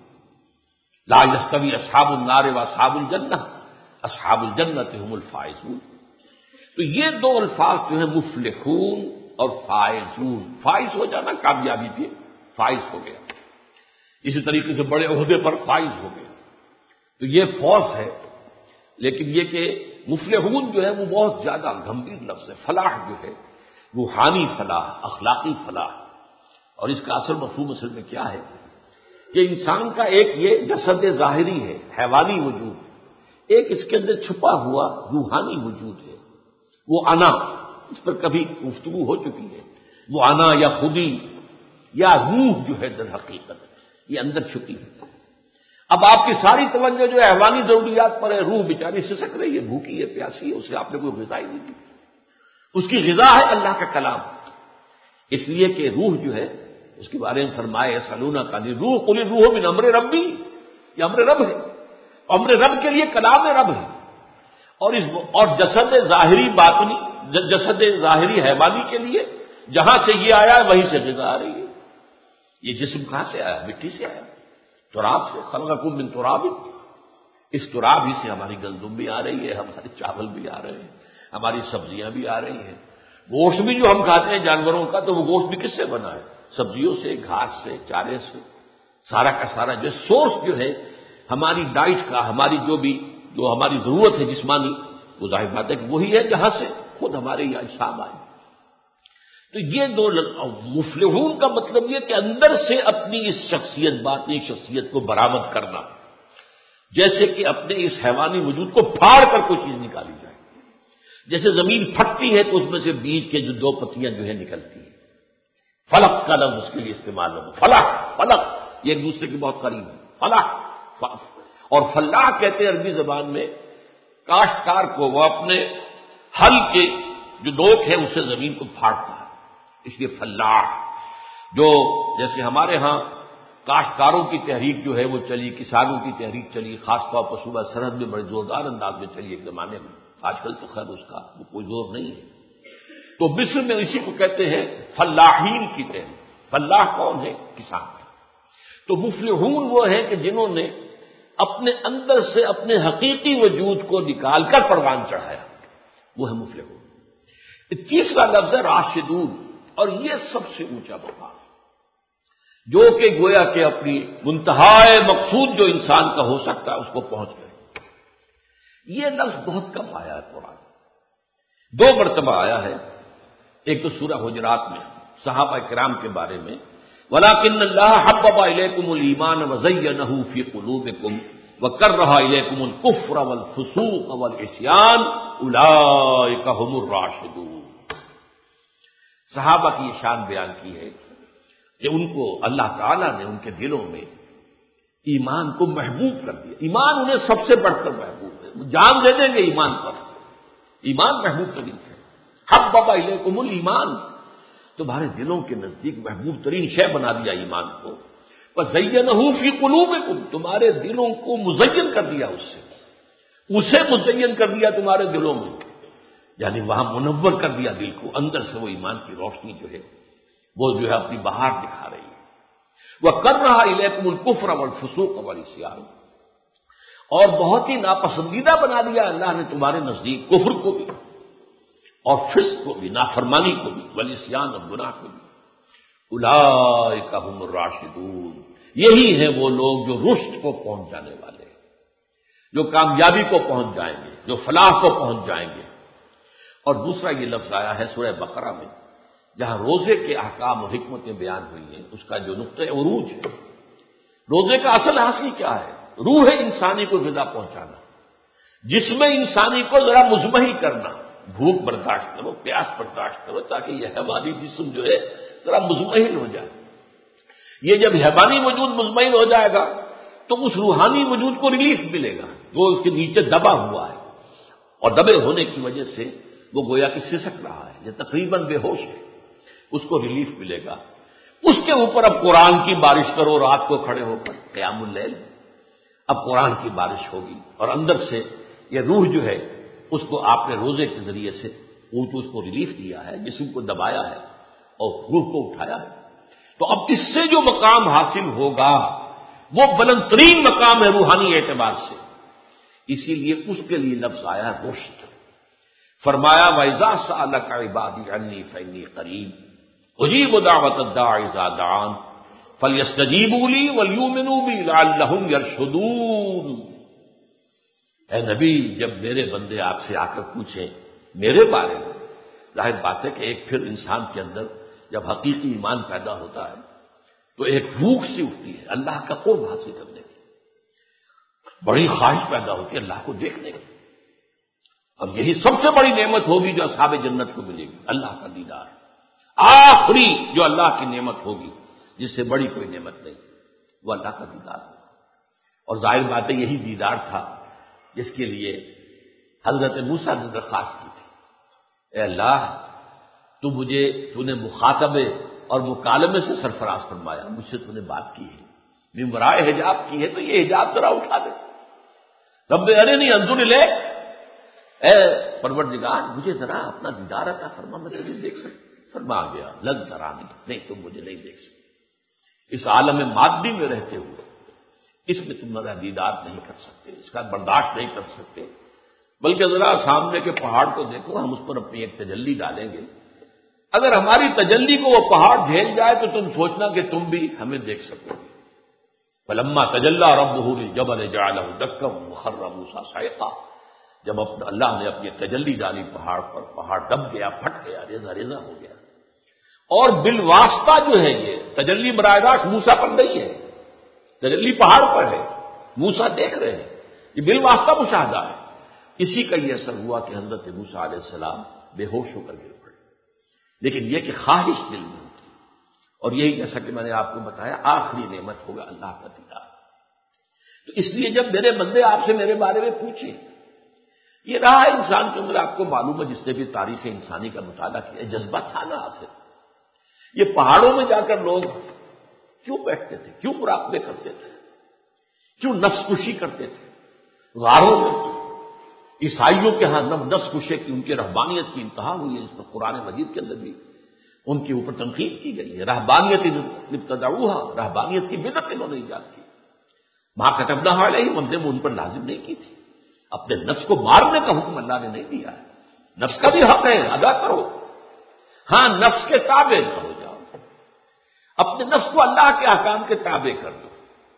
لا یستوی اصحاب النار و اصحاب الجنہ، اصحاب الجنۃ هم الفائزون. تو یہ دو الفاظ جو ہیں مفلحون اور فائزون، فائز ہو جانا کامیابی پہ فائز ہو گیا، اسی طریقے سے بڑے عہدے پر فائز ہو گیا. تو یہ فوز ہے. لیکن یہ کہ مفلحون جو ہے وہ بہت زیادہ گمبھیر لفظ ہے. فلاح جو ہے روحانی فلاح، اخلاقی فلاح. اور اس کا اصل مفہوم اصل میں کیا ہے کہ انسان کا ایک یہ جسد ظاہری ہے، حیوانی وجود، ایک اس کے اندر چھپا ہوا روحانی وجود ہے، وہ انا. اس پر کبھی گفتگو ہو چکی ہے. وہ انا یا خودی یا روح جو ہے در حقیقت یہ اندر چھپی ہے. اب آپ کی ساری توجہ جو ہے حیوانی ضروریات پر ہے. روح بیچاری سسک رہی ہے، بھوکی ہے، پیاسی ہے، اسے آپ نے کوئی غذا ہی نہیں دی. اس کی غذا ہے اللہ کا کلام. اس لیے کہ روح جو ہے اس کے بارے میں فرمائے سلونا کا روح قل الروح من امر ربی، یہ امر رب ہے. امر رب کے لیے کلام رب ہے. اور اس اور جسد ظاہری باطنی، جسد ظاہری حیوانی کے لیے جہاں سے یہ آیا ہے وہیں سے غذا آ رہی ہے. یہ جسم کہاں سے آیا؟ مٹی سے آیا، تراب سے. خلقکم من تراب، اس تراب ہی سے ہماری گندم بھی آ رہی ہے، ہمارے چاول بھی آ رہے ہیں، ہماری سبزیاں بھی آ رہی ہیں. گوشت بھی جو ہم کھاتے ہیں جانوروں کا، تو وہ گوشت بھی کس سے بنا ہے؟ سبزیوں سے، گھاس سے، چارے سے. سارا کا سارا جو سورس جو ہے ہماری ڈائٹ کا، ہماری جو بھی جو ہماری ضرورت ہے جسمانی، وہ ظاہر بات ہے کہ وہی ہے جہاں سے خود ہمارے یہ اجسام آئے. تو یہ دو مفلحون کا مطلب یہ کہ اندر سے اپنی اس شخصیت، باطنی شخصیت کو برآمد کرنا، جیسے کہ اپنے اس حیوانی وجود کو پھاڑ کر کوئی چیز نکالی جائے. جیسے زمین پھٹتی ہے تو اس میں سے بیج کے جو دو پتیاں جو ہے نکلتی ہیں. فلق کا لفظ اس کے لیے استعمال ہو، فلاح، فلق یہ ایک دوسرے کے بہت قریب ہے. فلاح اور فلاح کہتے ہیں عربی زبان میں کاشتکار کو، وہ اپنے ہل کے جو نوک ہے اسے زمین کو پھاڑتا ہے، اس لیے فلاح. جو جیسے ہمارے ہاں کاشتکاروں کی تحریک جو ہے وہ چلی، کسانوں کی تحریک چلی، خاص طور پر صوبہ سرحد میں بڑے زوردار انداز میں چلی ایک زمانے میں. آج کل تو خیر اس کا وہ کوئی زور نہیں ہے. تو مصر میں اسی کو کہتے ہیں فلاحین کی تحریک. فلاح کون ہے؟ کسان. تو مفلحون وہ ہیں کہ جنہوں نے اپنے اندر سے اپنے حقیقی وجود کو نکال کر پروان چڑھایا، وہ ہے مفلحون. تیسرا لفظ ہے راشدون، اور یہ سب سے اونچا مقام جو کہ گویا کہ اپنی منتہائے مقصود جو انسان کا ہو سکتا ہے اس کو پہنچ گئے. یہ لفظ بہت کم آیا ہے قرآن، دو مرتبہ آیا ہے. ایک تو سورہ حجرات میں صحابہ کرام کے بارے میں، وَلَٰكِنَّ اللَّهَ حَبَّبَ إِلَيْكُمُ الْإِيمَانَ وَزَيَّنَهُ فِي قُلُوبِكُمْ وَكَرَّهَ إِلَيْكُمُ الْكُفْرَ وَالْفُسُوقَ وَالْعِصْيَانَ أُولَٰئِكَ هُمُ الرَّاشِدُونَ. صحابہ کی یہ شان بیان کی ہے کہ ان کو اللہ تعالیٰ نے ان کے دلوں میں ایمان کو محبوب کر دیا. ایمان انہیں سب سے بڑھ کر محبوب ہے، وہ جان دے دیں گے ایمان پر. ایمان محبوب ترین ہے. حبب الیکم الایمان، تمہارے دلوں کے نزدیک محبوب ترین شے بنا دیا ایمان کو. وزینہ فی قلوبکم، تمہارے دلوں کو مزین کر دیا، اس سے اسے مزین کر دیا تمہارے دلوں میں، یعنی وہاں منور کر دیا دل کو. اندر سے وہ ایمان کی روشنی جو ہے وہ جو ہے اپنی بہار دکھا رہی ہے. وَكَرَّهَ إِلَيْكُمُ الْكُفْرَ وَالْفُسُوقَ وَالْعِصْيَانَ، اور بہت ہی ناپسندیدہ بنا دیا اللہ نے تمہارے نزدیک کفر کو بھی اور فسق کو بھی، نافرمانی کو بھی، والعصیان اور گناہ کو بھی۔ اولئک هم الراشدون، یہی ہیں وہ لوگ جو رشد کو پہنچ جانے والے ہیں، جو کامیابی کو پہنچ جائیں گے، جو فلاح کو پہنچ جائیں گے۔ اور دوسرا یہ لفظ آیا ہے سورہ بقرہ میں، جہاں روزے کے احکام اور حکمتیں بیان ہوئی ہیں، اس کا جو نقطہ عروج ہے، روزے کا اصل حاصل کیا ہے؟ روح انسانی کو غذا پہنچانا، جسم انسانی کو ذرا مزمحل کرنا، بھوک برداشت کرو، پیاس برداشت کرو، تاکہ یہ حیوانی جسم جو ہے ذرا مزمحل ہو جائے۔ یہ جب حیوانی وجود مزمحل ہو جائے گا تو اس روحانی وجود کو ریلیف ملے گا جو اس کے نیچے دبا ہوا ہے، اور دبے ہونے کی وجہ سے وہ گویا کہ سسک رہا ہے، یہ تقریباً بے ہوش ہے، اس کو ریلیف ملے گا۔ اس کے اوپر اب قرآن کی بارش کرو، رات کو کھڑے ہو کر قیام اللیل، اب قرآن کی بارش ہوگی، اور اندر سے یہ روح جو ہے اس کو آپ نے روزے کے ذریعے سے اس کو ریلیف دیا ہے، جسم کو دبایا ہے اور روح کو اٹھایا ہے۔ تو اب اس سے جو مقام حاصل ہوگا وہ بلند ترین مقام ہے روحانی اعتبار سے، اسی لیے اس کے لیے لفظ آیا ہے رشد۔ فرمایا وَإِذَا سَأَلَكَ عِبَادِي عَنِّي فَإِنِّي قَرِيبٌ أُجِيبُ دَعْوَةَ الدَّاعِ إِذَا دَعَانِ فَلْيَسْتَجِيبُوا لِي وَلْيُؤْمِنُوا بِي لَعَلَّهُمْ يَرْشُدُونَ۔ اے نبی، جب میرے بندے آپ سے آ کر پوچھیں میرے بارے میں، ظاہر بات ہے کہ ایک پھر انسان کے اندر جب حقیقی ایمان پیدا ہوتا ہے تو ایک بھوک سی اٹھتی ہے اللہ کا قرب حاصل کرنے کی، بڑی خواہش پیدا ہوتی ہے اللہ کو دیکھنے کی، اور یہی سب سے بڑی نعمت ہوگی جو اصحاب جنت کو ملے گی، اللہ کا دیدار، آخری جو اللہ کی نعمت ہوگی جس سے بڑی کوئی نعمت نہیں، وہ اللہ کا دیدار ہوگا۔ اور ظاہر بات ہے یہی دیدار تھا جس کے لیے حضرت موسیٰ نے درخواست کی تھی، اے اللہ تو مجھے تو نے مخاطبے اور مکالمے سے سرفراز فرمایا، مجھ سے تو نے بات کی ہے، من ورائے حجاب کی ہے، تو یہ حجاب ذرا اٹھا دے۔ رب ارنی انظر الیک، اے پروردگار مجھے ذرا اپنا دیدار عطا فرما، میں تجھے دیکھ سکتا۔ فرما گیا لن ترانی، نہیں تم مجھے نہیں دیکھ سکتے، اس عالم مادی میں رہتے ہوئے اس میں تم میرا دیدار نہیں کر سکتے، اس کا برداشت نہیں کر سکتے، بلکہ ذرا سامنے کے پہاڑ کو دیکھو، ہم اس پر اپنی ایک تجلی ڈالیں گے، اگر ہماری تجلی کو وہ پہاڑ جھیل جائے تو تم سوچنا کہ تم بھی ہمیں دیکھ سکو گے۔ فلما تجلی ربہ للجبل جعلہ دکا وخر موسیٰ صعقا، جب اپنا اللہ نے اپنی تجلی ڈالی پہاڑ پر، پہاڑ دب گیا، پھٹ گیا، ریزہ ریزہ ہو گیا۔ اور بالواسطہ جو ہے یہ تجلی براہ راست موسیٰ پر نہیں ہے، تجلی پہاڑ پر ہے، موسیٰ دیکھ رہے ہیں، یہ بالواسطہ مشاہدہ ہے۔ اسی کا یہ اثر ہوا کہ حضرت موسیٰ علیہ السلام بے ہوش ہو کر گر پڑے، لیکن یہ کہ خواہش دل میں ہوتی، اور یہی جیسا کہ میں نے آپ کو بتایا آخری نعمت ہوگا اللہ کا دیدار۔ تو اس لیے جب میرے بندے آپ سے میرے بارے میں پوچھیں، یہ رہا انسان کے اندر، آپ کو معلوم ہے جس نے بھی تاریخ انسانی کا مطالعہ کیا، جذبہ تھا نا آخر۔ یہ پہاڑوں میں جا کر لوگ کیوں بیٹھتے تھے، کیوں مراقبے کرتے تھے، کیوں نفس کشی کرتے تھے؟ غاروں میں عیسائیوں کے ہاں نفس کشی کی، ان کی رہبانیت کی انتہا ہوئی ہے، اس پر قرآن مجید کے اندر بھی ان کے اوپر تنقید کی گئی ہے۔ رہبانیت ابتدعوها، رہبانیت کی بدعت انہوں نے ایجاد کی، ما كتبناها علیہم، ہم نے ان پر لازم نہیں کی تھی۔ اپنے نفس کو مارنے کا حکم اللہ نے نہیں دیا ہے، نفس کا بھی حق ہے ادا کرو، ہاں نفس کے تابع نہ ہو جاؤ، اپنے نفس کو اللہ کے احکام کے تابع کر دو،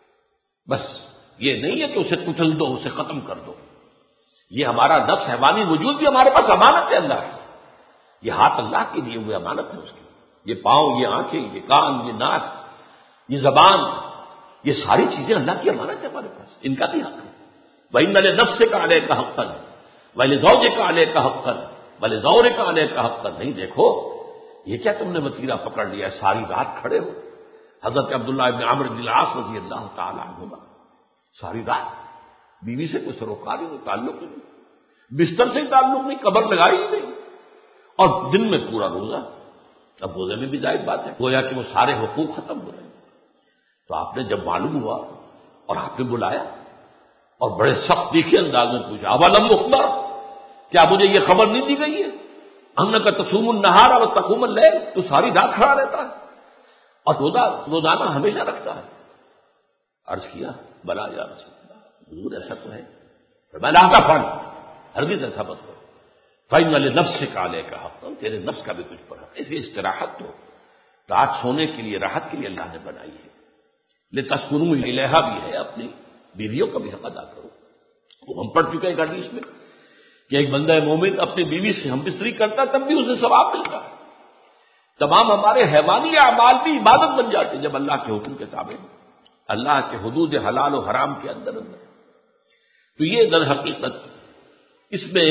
بس یہ نہیں ہے کہ اسے کچل دو، اسے ختم کر دو۔ یہ ہمارا نفس حیوانی وجود بھی ہمارے پاس امانت ہے اللہ کی، یہ ہاتھ اللہ کے لیے ہوئے امانت ہے اس کی، یہ پاؤں، یہ آنکھیں، یہ کان، یہ ناک، یہ زبان، یہ ساری چیزیں اللہ کی امانت ہے ہمارے پاس، ان کا بھی حق ہے۔ وَإِنَّ لِنَفْسِكَ عَلَيْكَ حَقًّا وَلِزَوْجِكَ عَلَيْكَ حَقًّا وَلِزَوْرِكَ عَلَيْكَ حَقًّا۔ نہیں دیکھو یہ کیا تم نے وتیرہ پکڑ لیا، ساری رات کھڑے ہو، حضرت عبداللہ ابن عمرو بن العاص رضی اللہ تعالی عنہما ساری رات بیوی سے کوئی سروکار ہی نہیں، تعلق ہی نہیں، بستر سے ہی تعلق نہیں، قبر لگائی ہی نہیں، اور دن میں پورا روزہ۔ اب روزے میں بھی ظاہر بات ہے گویا کہ وہ سارے حقوق ختم ہو رہے ہیں۔ تو آپ نے جب معلوم ہوا اور آپ نے بلایا اور بڑے سخت تیکھے انداز میں پوچھا، اولم اخبر، کیا مجھے یہ خبر نہیں دی گئی ہے انک تصوم النہار و تقوم اللیل، تو ساری رات کھڑا رہتا ہے اور روزہ روزانہ ہمیشہ رکھتا ہے؟ عرض کیا بلا یا رسول اللہ، حضور ایسا تو ہے، میں لا تفعل، ہرگز ایسا مت کرو، فَإِنَّ لِنَفْسِكَ عَلَيْكَ حَقًّا، تیرے نفس کا بھی تجھ پر حق ہے. اس لیے استراحت تو رات سونے کے لیے، راحت کے لیے اللہ نے بنائی ہے. لِتَسْكُنُوا إِلَيْهَا بھی ہے، اپنی بیویوں کا بھی حق ادا کرو. وہ ہم پڑھ چکے ہیں حدیث میں کہ ایک بندہ مومن اپنی بیوی سے ہم بستری کرتا تب بھی اسے ثواب ملتا ہے. تمام ہمارے حیوانی اعمال بھی عبادت بن جاتے جب اللہ کے حکم کے تابع، اللہ کے حدود حلال و حرام کے اندر اندر. تو یہ در حقیقت اس میں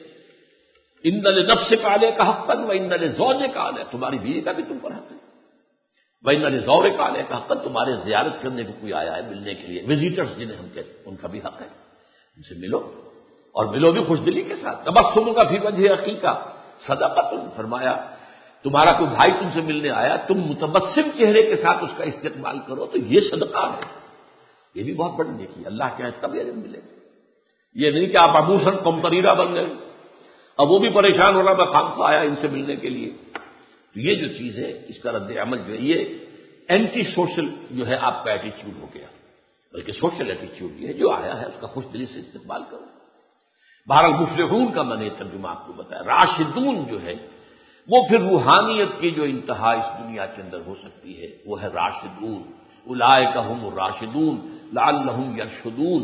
ان لنفسک علیک حقا وان لزوجک علیک، تمہاری بیوی کا بھی تم پر حق ہے. وان لزوجک علیک حقا، تمہارے زیارت کرنے بھی کوئی آیا ہے ملنے کے لیے، وزٹرز جنہیں ہم کہتے ہیں، ان کا بھی حق ہے. ان سے ملو، اور ملو بھی خوش دلی کے ساتھ. تبسم کا فی وجہ اخیک صدقۃ، فرمایا تمہارا کوئی بھائی تم سے ملنے آیا، تم متبسم چہرے کے ساتھ اس کا استقبال کرو تو یہ صدقہ ہے. یہ بھی بہت بڑی نیکی، اللہ کے یہاں اس کا بھی اجر ملے گا. یہ نہیں کہ آپ ابوسن قمطریرہ بن گئے، اب وہ بھی پریشان ہو رہا میں خامخواہ آیا ان سے ملنے کے لیے. تو یہ جو چیز ہے اس کا رد عمل جو ہے یہ اینٹی سوشل جو ہے آپ کا ایٹیچیوڈ ہو گیا، بلکہ سوشل ایٹیچیوڈ یہ ہے جو آیا ہے اس کا خوش دلی سے استقبال کرو. بہرحال مفلحون کا میں نے ترجمہ آپ کو بتایا. راشدون جو ہے وہ پھر روحانیت کی جو انتہا اس دنیا کے اندر ہو سکتی ہے وہ ہے راشدون. اولئک هم الراشدون لعلهم یرشدون.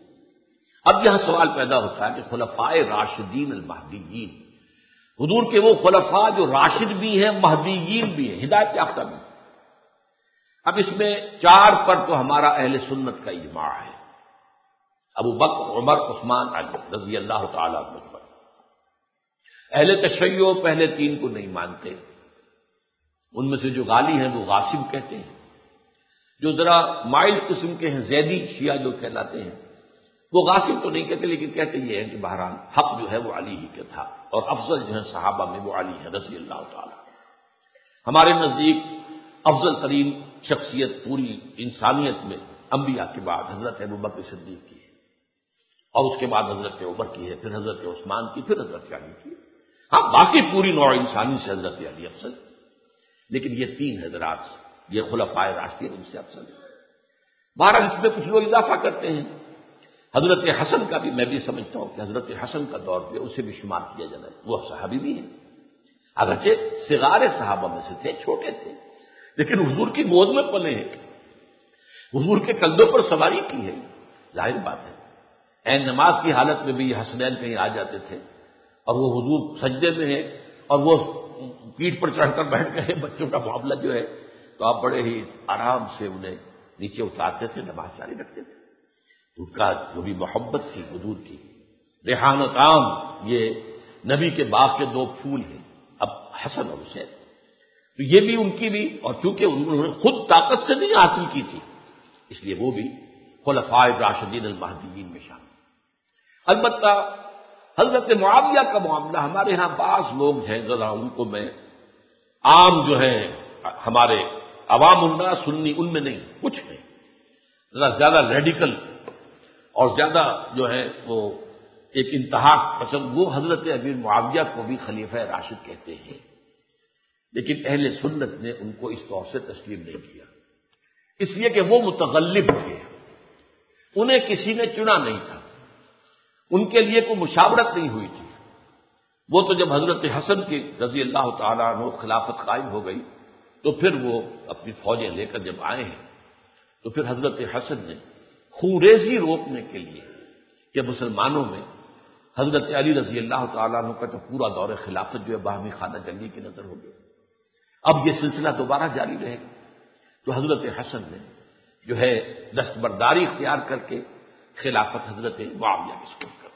اب یہاں سوال پیدا ہوتا ہے کہ خلفائے راشدین المہدیین، حضور کے وہ خلفاء جو راشد بھی ہیں مہدیین بھی ہیں، ہدایت یافتہ بھی. اب اس میں چار پر تو ہمارا اہل سنت کا اجماع ہے، ابو بکر، عمر، عثمان، علی رضی اللہ تعالیٰ عنہ. اہل تشیع پہلے تین کو نہیں مانتے. ان میں سے جو غالی ہیں وہ غاصب کہتے ہیں، جو ذرا مائل قسم کے ہیں زیدی شیعہ جو کہلاتے ہیں وہ غاصب تو نہیں کہتے، لیکن کہتے یہ ہیں کہ بہرحال حق جو ہے وہ علی ہی کا تھا، اور افضل جو ہے صحابہ میں وہ علی ہے رضی اللہ تعالیٰ. ہمارے نزدیک افضل ترین شخصیت پوری انسانیت میں انبیاء کے بعد حضرت ابوبکر صدیق کی ہے، اور اس کے بعد حضرت عمر کی ہے، پھر حضرت عثمان کی، پھر حضرت علی کی. ہاں باقی پوری نوع انسانی سے حضرت علی افضل، لیکن یہ تین حضرات یہ خلفائے راشدین ان سے افضل ہے. بہرحال اس میں کچھ لوگ اضافہ کرتے ہیں. حضرت حسن کا بھی میں بھی سمجھتا ہوں کہ حضرت حسن کا دور پہ اسے بھی شمار کیا جانا ہے. وہ صحابی بھی ہیں، اگرچہ صغار صحابہ میں سے تھے، چھوٹے تھے، لیکن حضور کی گود میں پلے ہیں، حضور کے کندھوں پر سواری کی ہے. ظاہر بات ہے عین نماز کی حالت میں بھی یہ حسنین کہیں آ جاتے تھے، اور وہ حضور سجدے میں ہیں اور وہ پیٹھ پر چڑھ کر بیٹھ گئے. بچوں کا معاملہ جو ہے تو آپ بڑے ہی آرام سے انہیں نیچے اتارتے تھے، نماز جاری رکھتے تھے. ان کا جو بھی محبت تھی حضور کی. ریحان و طعام یہ نبی کے باغ کے دو پھول ہیں، اب حسن اور حسین. تو یہ بھی ان کی بھی، اور چونکہ انہوں نے خود طاقت سے نہیں حاصل کی تھی اس لیے وہ بھی خلفائے راشدین المہدیین میں شامل. البتہ حضرت معاویہ کا معاملہ ہمارے ہاں بعض لوگ ہیں، ذرا ان کو میں عام جو ہے ہمارے عوام الناس سنی ان میں نہیں، کچھ نہیں ذرا زیادہ ریڈیکل اور زیادہ جو ہے وہ ایک انتہا پسند، وہ حضرت امیر معاویہ کو بھی خلیفہ راشد کہتے ہیں، لیکن اہل سنت نے ان کو اس طور سے تسلیم نہیں کیا، اس لیے کہ وہ متغلب تھے، انہیں کسی نے چنا نہیں تھا، ان کے لیے کوئی مشاورت نہیں ہوئی تھی. وہ تو جب حضرت حسن کی رضی اللہ تعالیٰ عنہ خلافت قائم ہو گئی تو پھر وہ اپنی فوجیں لے کر جب آئے ہیں تو پھر حضرت حسن نے خونریزی روکنے کے لیے کہ مسلمانوں میں حضرت علی رضی اللہ تعالیٰ عنہ کا تو پورا دور خلافت جو ہے باہمی خانہ جنگی کی نظر ہو گیا، اب یہ سلسلہ دوبارہ جاری رہے گا. تو حضرت حسن نے جو ہے دستبرداری اختیار کر کے خلافت حضرت معاویہ کی سپرد کر.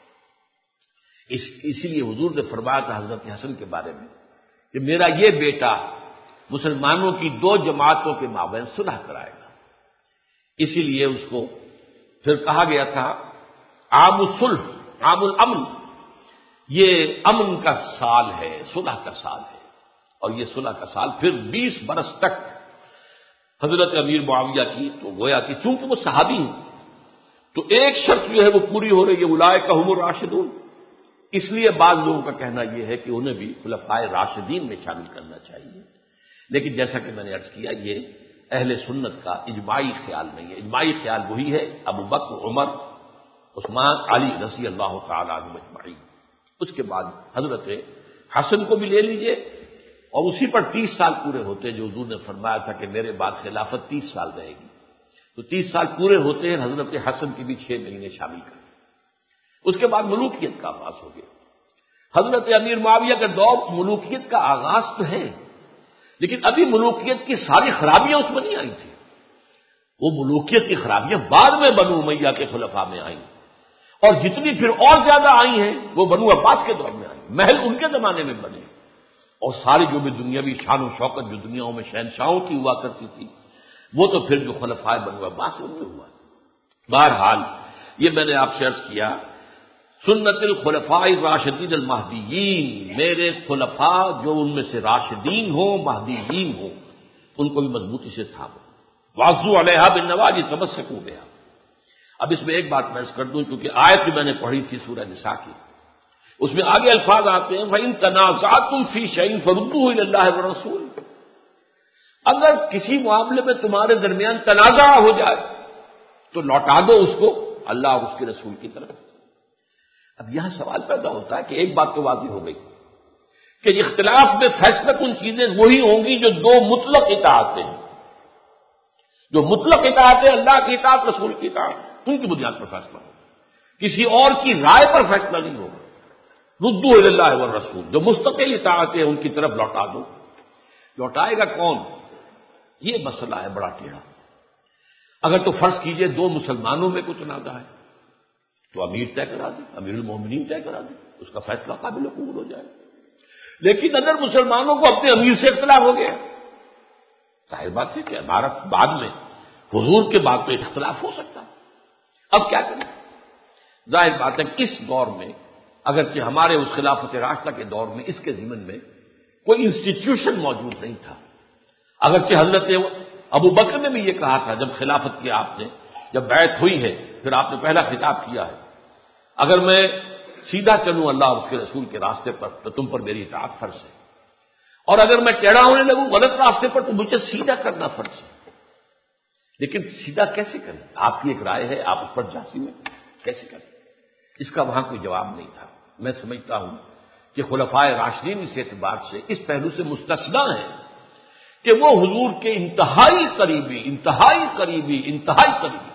اس اسی لیے حضور نے فرمایا تھا حضرت حسن کے بارے میں کہ میرا یہ بیٹا مسلمانوں کی دو جماعتوں کے مابین صلح کرائے گا. اسی لیے اس کو پھر کہا گیا تھا عام الصلح، عام الامن، یہ امن کا سال ہے، صلح کا سال ہے. اور یہ صلح کا سال پھر بیس برس تک حضرت امیر معاویہ کی، تو گویا کہ چونکہ وہ صحابی ہیں تو ایک شرط جو ہے وہ پوری ہو رہی ہے، اولئک هم الراشدون. اس لیے بعض لوگوں کا کہنا یہ ہے کہ انہیں بھی خلفائے راشدین میں شامل کرنا چاہیے، لیکن جیسا کہ میں نے عرض کیا یہ اہل سنت کا اجماعی خیال نہیں ہے. اجماعی خیال وہی ہے ابو بکر، عمر، عثمان، علی رضی اللہ تعالیٰ عنہ اجمعین. اس کے بعد حضرت حسن کو بھی لے لیجئے، اور اسی پر تیس سال پورے ہوتے جو حضور نے فرمایا تھا کہ میرے بعد خلافت تیس سال رہے گی، تو تیس سال پورے ہوتے ہیں حضرت حسن کی بھی چھ مہینے شامل کر، اس کے بعد ملوکیت کا آغاز ہو گیا۔ حضرت امیر معاویہ کا دور ملوکیت کا آغاز تو ہے، لیکن ابھی ملوکیت کی ساری خرابیاں اس میں نہیں آئی تھی، وہ ملوکیت کی خرابیاں بعد میں بنو امیہ کے خلفاء میں آئیں، اور جتنی پھر اور زیادہ آئی ہیں وہ بنو عباس کے دور میں آئی، محل ان کے زمانے میں بنے، اور ساری جو بھی دنیاوی شان و شوکت جو دنیاؤں میں شہنشاہوں کی ہوا کرتی تھی وہ تو پھر جو خلفائے بنو عباس ان میں ہوا۔ بہرحال یہ میں نے آپ سے عرض کیا، سنت الخلفاء الراشدین المہدیین، میرے خلفاء جو ان میں سے راشدین ہوں مہدیین ہوں ان کو بھی مضبوطی سے تھامو، واضو علیہا بالنواجذ تمسکوا بہا۔ اب اس میں ایک بات میں عرض کر دوں، کیونکہ آیت میں نے پڑھی تھی سورہ نساء کی، اس میں آگے الفاظ آتے ہیں فَإِن تَنَازَعْتُمْ فِي شَيْءٍ فَرُدُّوهُ إِلَى اللَّهِ وَالرَّسُولِ، اگر کسی معاملے میں تمہارے درمیان تنازع ہو جائے تو لوٹا دو اس کو اللہ اور اس کے رسول کی طرف۔ اب یہاں سوال پیدا ہوتا ہے کہ ایک بات تو واضح ہو گئی کہ اختلاف میں فیصلہ کن چیزیں وہی ہوں گی جو دو مطلق اطاعتیں ہیں، جو مطلق اطاعت ہے اللہ کی اطاعت رسول کی اطاعت، ان کی بنیاد پر فیصلہ ہوگا، کسی اور کی رائے پر فیصلہ نہیں ہوگا۔ ردوا الی اللہ والرسول، جو مستقل اطاعت ہے ان کی طرف لوٹا دو۔ لوٹائے گا کون؟ یہ مسئلہ ہے بڑا ٹیڑھا۔ اگر تو فرض کیجئے دو مسلمانوں میں کچھ تنازع ہے تو امیر طے کرا دے، امیر المومنین طے کرا دے، اس کا فیصلہ قابل قبول ہو جائے۔ لیکن اگر مسلمانوں کو اپنے امیر سے اختلاف ہو گیا، ظاہر بات ہے کہ ہمارا بعد میں حضور کے بعد تو اختلاف ہو سکتا ہے، اب کیا کریں؟ ظاہر بات ہے کس دور میں، اگرچہ ہمارے اس خلافت راشدہ کے دور میں اس کے ضمن میں کوئی انسٹیٹیوشن موجود نہیں تھا، اگرچہ حضرت ابو بکر نے بھی یہ کہا تھا جب خلافت کی آپ نے، جب بیعت ہوئی ہے پھر آپ نے پہلا خطاب کیا ہے، اگر میں سیدھا چلوں اللہ اور اس کے رسول کے راستے پر تو تم پر میری اطاعت فرض ہے، اور اگر میں ٹیڑھا ہونے لگوں غلط راستے پر تو مجھے سیدھا کرنا فرض ہے۔ لیکن سیدھا کیسے کریں؟ آپ کی ایک رائے ہے، آپ اس پر جاسم ہیں، کیسے کریں؟ اس کا وہاں کوئی جواب نہیں تھا۔ میں سمجھتا ہوں کہ خلفائے راشدین اس اعتبار سے اس پہلو سے مستثنیٰ ہے کہ وہ حضور کے انتہائی قریبی انتہائی قریبی انتہائی قریبی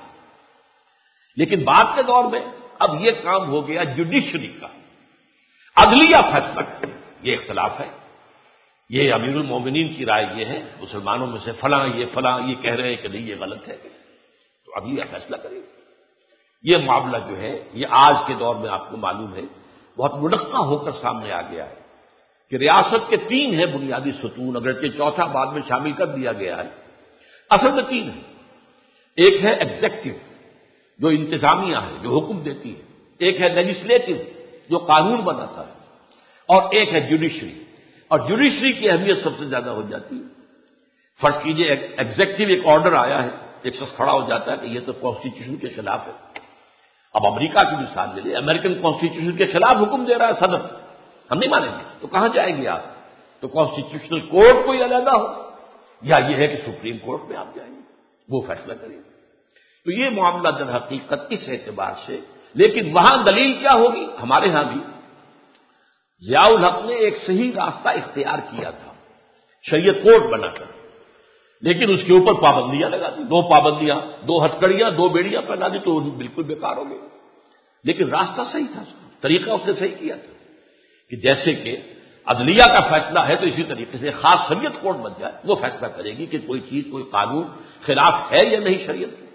لیکن بعد کے دور میں اب یہ کام ہو گیا جوڈیشری کا، عدلیہ فیصلہ کرے، یہ اختلاف ہے، یہ امیر المومنین کی رائے یہ ہے، مسلمانوں میں سے فلاں یہ فلاں یہ کہہ رہے ہیں کہ نہیں یہ غلط ہے، تو عدلیہ فیصلہ کرے۔ یہ معاملہ جو ہے یہ آج کے دور میں آپ کو معلوم ہے بہت منقع ہو کر سامنے آ گیا ہے کہ ریاست کے تین ہیں بنیادی ستون، اگرچہ چوتھا بعد میں شامل کر دیا گیا ہے، اصل میں تین ہیں۔ ایک ہے ایگزیکٹو جو انتظامیہ ہے، جو حکم دیتی ہے، ایک ہے لیجسلیٹو جو قانون بناتا ہے، اور ایک ہے جوڈیشری، اور جوڈیشری کی اہمیت سب سے زیادہ ہو جاتی ہے۔ فرض کیجئے ایگزیکٹو ایک آرڈر آیا ہے، ایک شخص کھڑا ہو جاتا ہے کہ یہ تو کانسٹیٹیوشن کے خلاف ہے۔ اب امریکہ کی مثال لے لیں، امریکن کانسٹیٹیوشن کے خلاف حکم دے رہا ہے صدر، ہم نہیں مانیں گے، تو کہاں جائیں گے آپ؟ تو کانسٹیٹیوشنل کورٹ کوئی علیحدہ ہو، یا یہ ہے کہ سپریم کورٹ میں آپ جائیں گے، وہ فیصلہ کریں گے۔ تو یہ معاملہ در حقیقت اس اعتبار سے، لیکن وہاں دلیل کیا ہوگی؟ ہمارے ہاں بھی ضیاء الحق نے ایک صحیح راستہ اختیار کیا تھا شریعت کورٹ بنا کر، لیکن اس کے اوپر پابندیاں لگا دی، دو پابندیاں، دو ہتھکڑیاں، دو بیڑیاں پہنا دی تو بالکل بیکار ہو گئی۔ لیکن راستہ صحیح تھا، اس کا طریقہ اس نے صحیح کیا تھا کہ جیسے کہ عدلیہ کا فیصلہ ہے تو اسی طریقے سے خاص شریعت کورٹ بن جائے، وہ فیصلہ کرے گی کہ کوئی چیز کوئی قانون خلاف ہے یا نہیں شریعت کی۔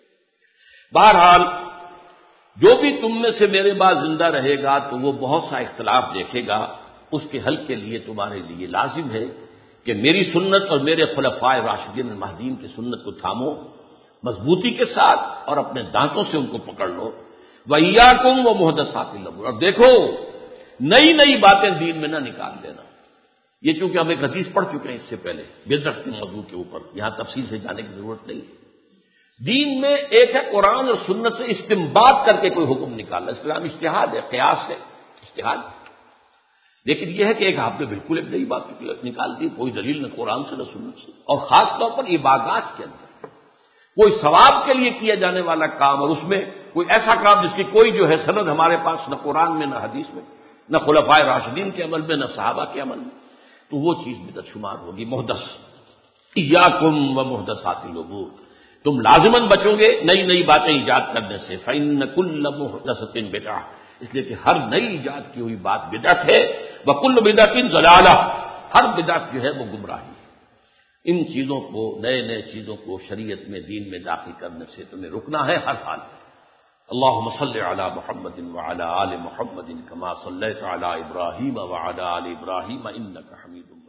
بہرحال جو بھی تم میں سے میرے بعد زندہ رہے گا تو وہ بہت سا اختلاف دیکھے گا، اس کے حل کے لیے تمہارے لیے لازم ہے کہ میری سنت اور میرے خلفائے راشدین المہدیین کی سنت کو تھامو مضبوطی کے ساتھ اور اپنے دانتوں سے ان کو پکڑ لو۔ وَإِيَّاكُمْ وَمُحْدَثَاتِ الْأُمُورِ، اور دیکھو نئی نئی باتیں دین میں نہ نکال دینا۔ یہ چونکہ ہم ایک حدیث پڑھ چکے ہیں اس سے پہلے بدعت کے موضوع کے اوپر، یہاں تفصیل سے جانے کی ضرورت نہیں ہے۔ دین میں ایک ہے قرآن اور سنت سے استنباط کر کے کوئی حکم نکالنا، اسلام اجتہاد ہے، قیاس ہے، اجتہاد، لیکن یہ ہے کہ ایک آپ نے بالکل ایک نئی بات نکال دی، کوئی دلیل نہ قرآن سے نہ سنت سے، اور خاص طور پر عبادات کے اندر کوئی ثواب کے لیے کیا جانے والا کام، اور اس میں کوئی ایسا کام جس کی کوئی جو ہے سند ہمارے پاس نہ قرآن میں نہ حدیث میں، نہ خلفائے راشدین کے عمل میں، نہ صحابہ کے عمل میں، تو وہ چیز بدعت شمار ہوگی، محدث۔ ایاکم و محدثات الامور، تم لازماً بچو گے نئی نئی باتیں ایجاد کرنے سے، فإن کل محدثۃ بدعہ، اس لیے کہ ہر نئی ایجاد کی ہوئی بات بدعت ہے، وکل بدعۃ ضلالہ، ہر بدعت جو ہے وہ گمراہی ہے۔ ان چیزوں کو، نئے نئے چیزوں کو شریعت میں، دین میں داخل کرنے سے تمہیں رکنا ہے ہر حال میں۔ اللهم صل على محمد وعلى آل محمد كما صليت على إبراهيم وعلى آل إبراهيم إنك حميد مجيد۔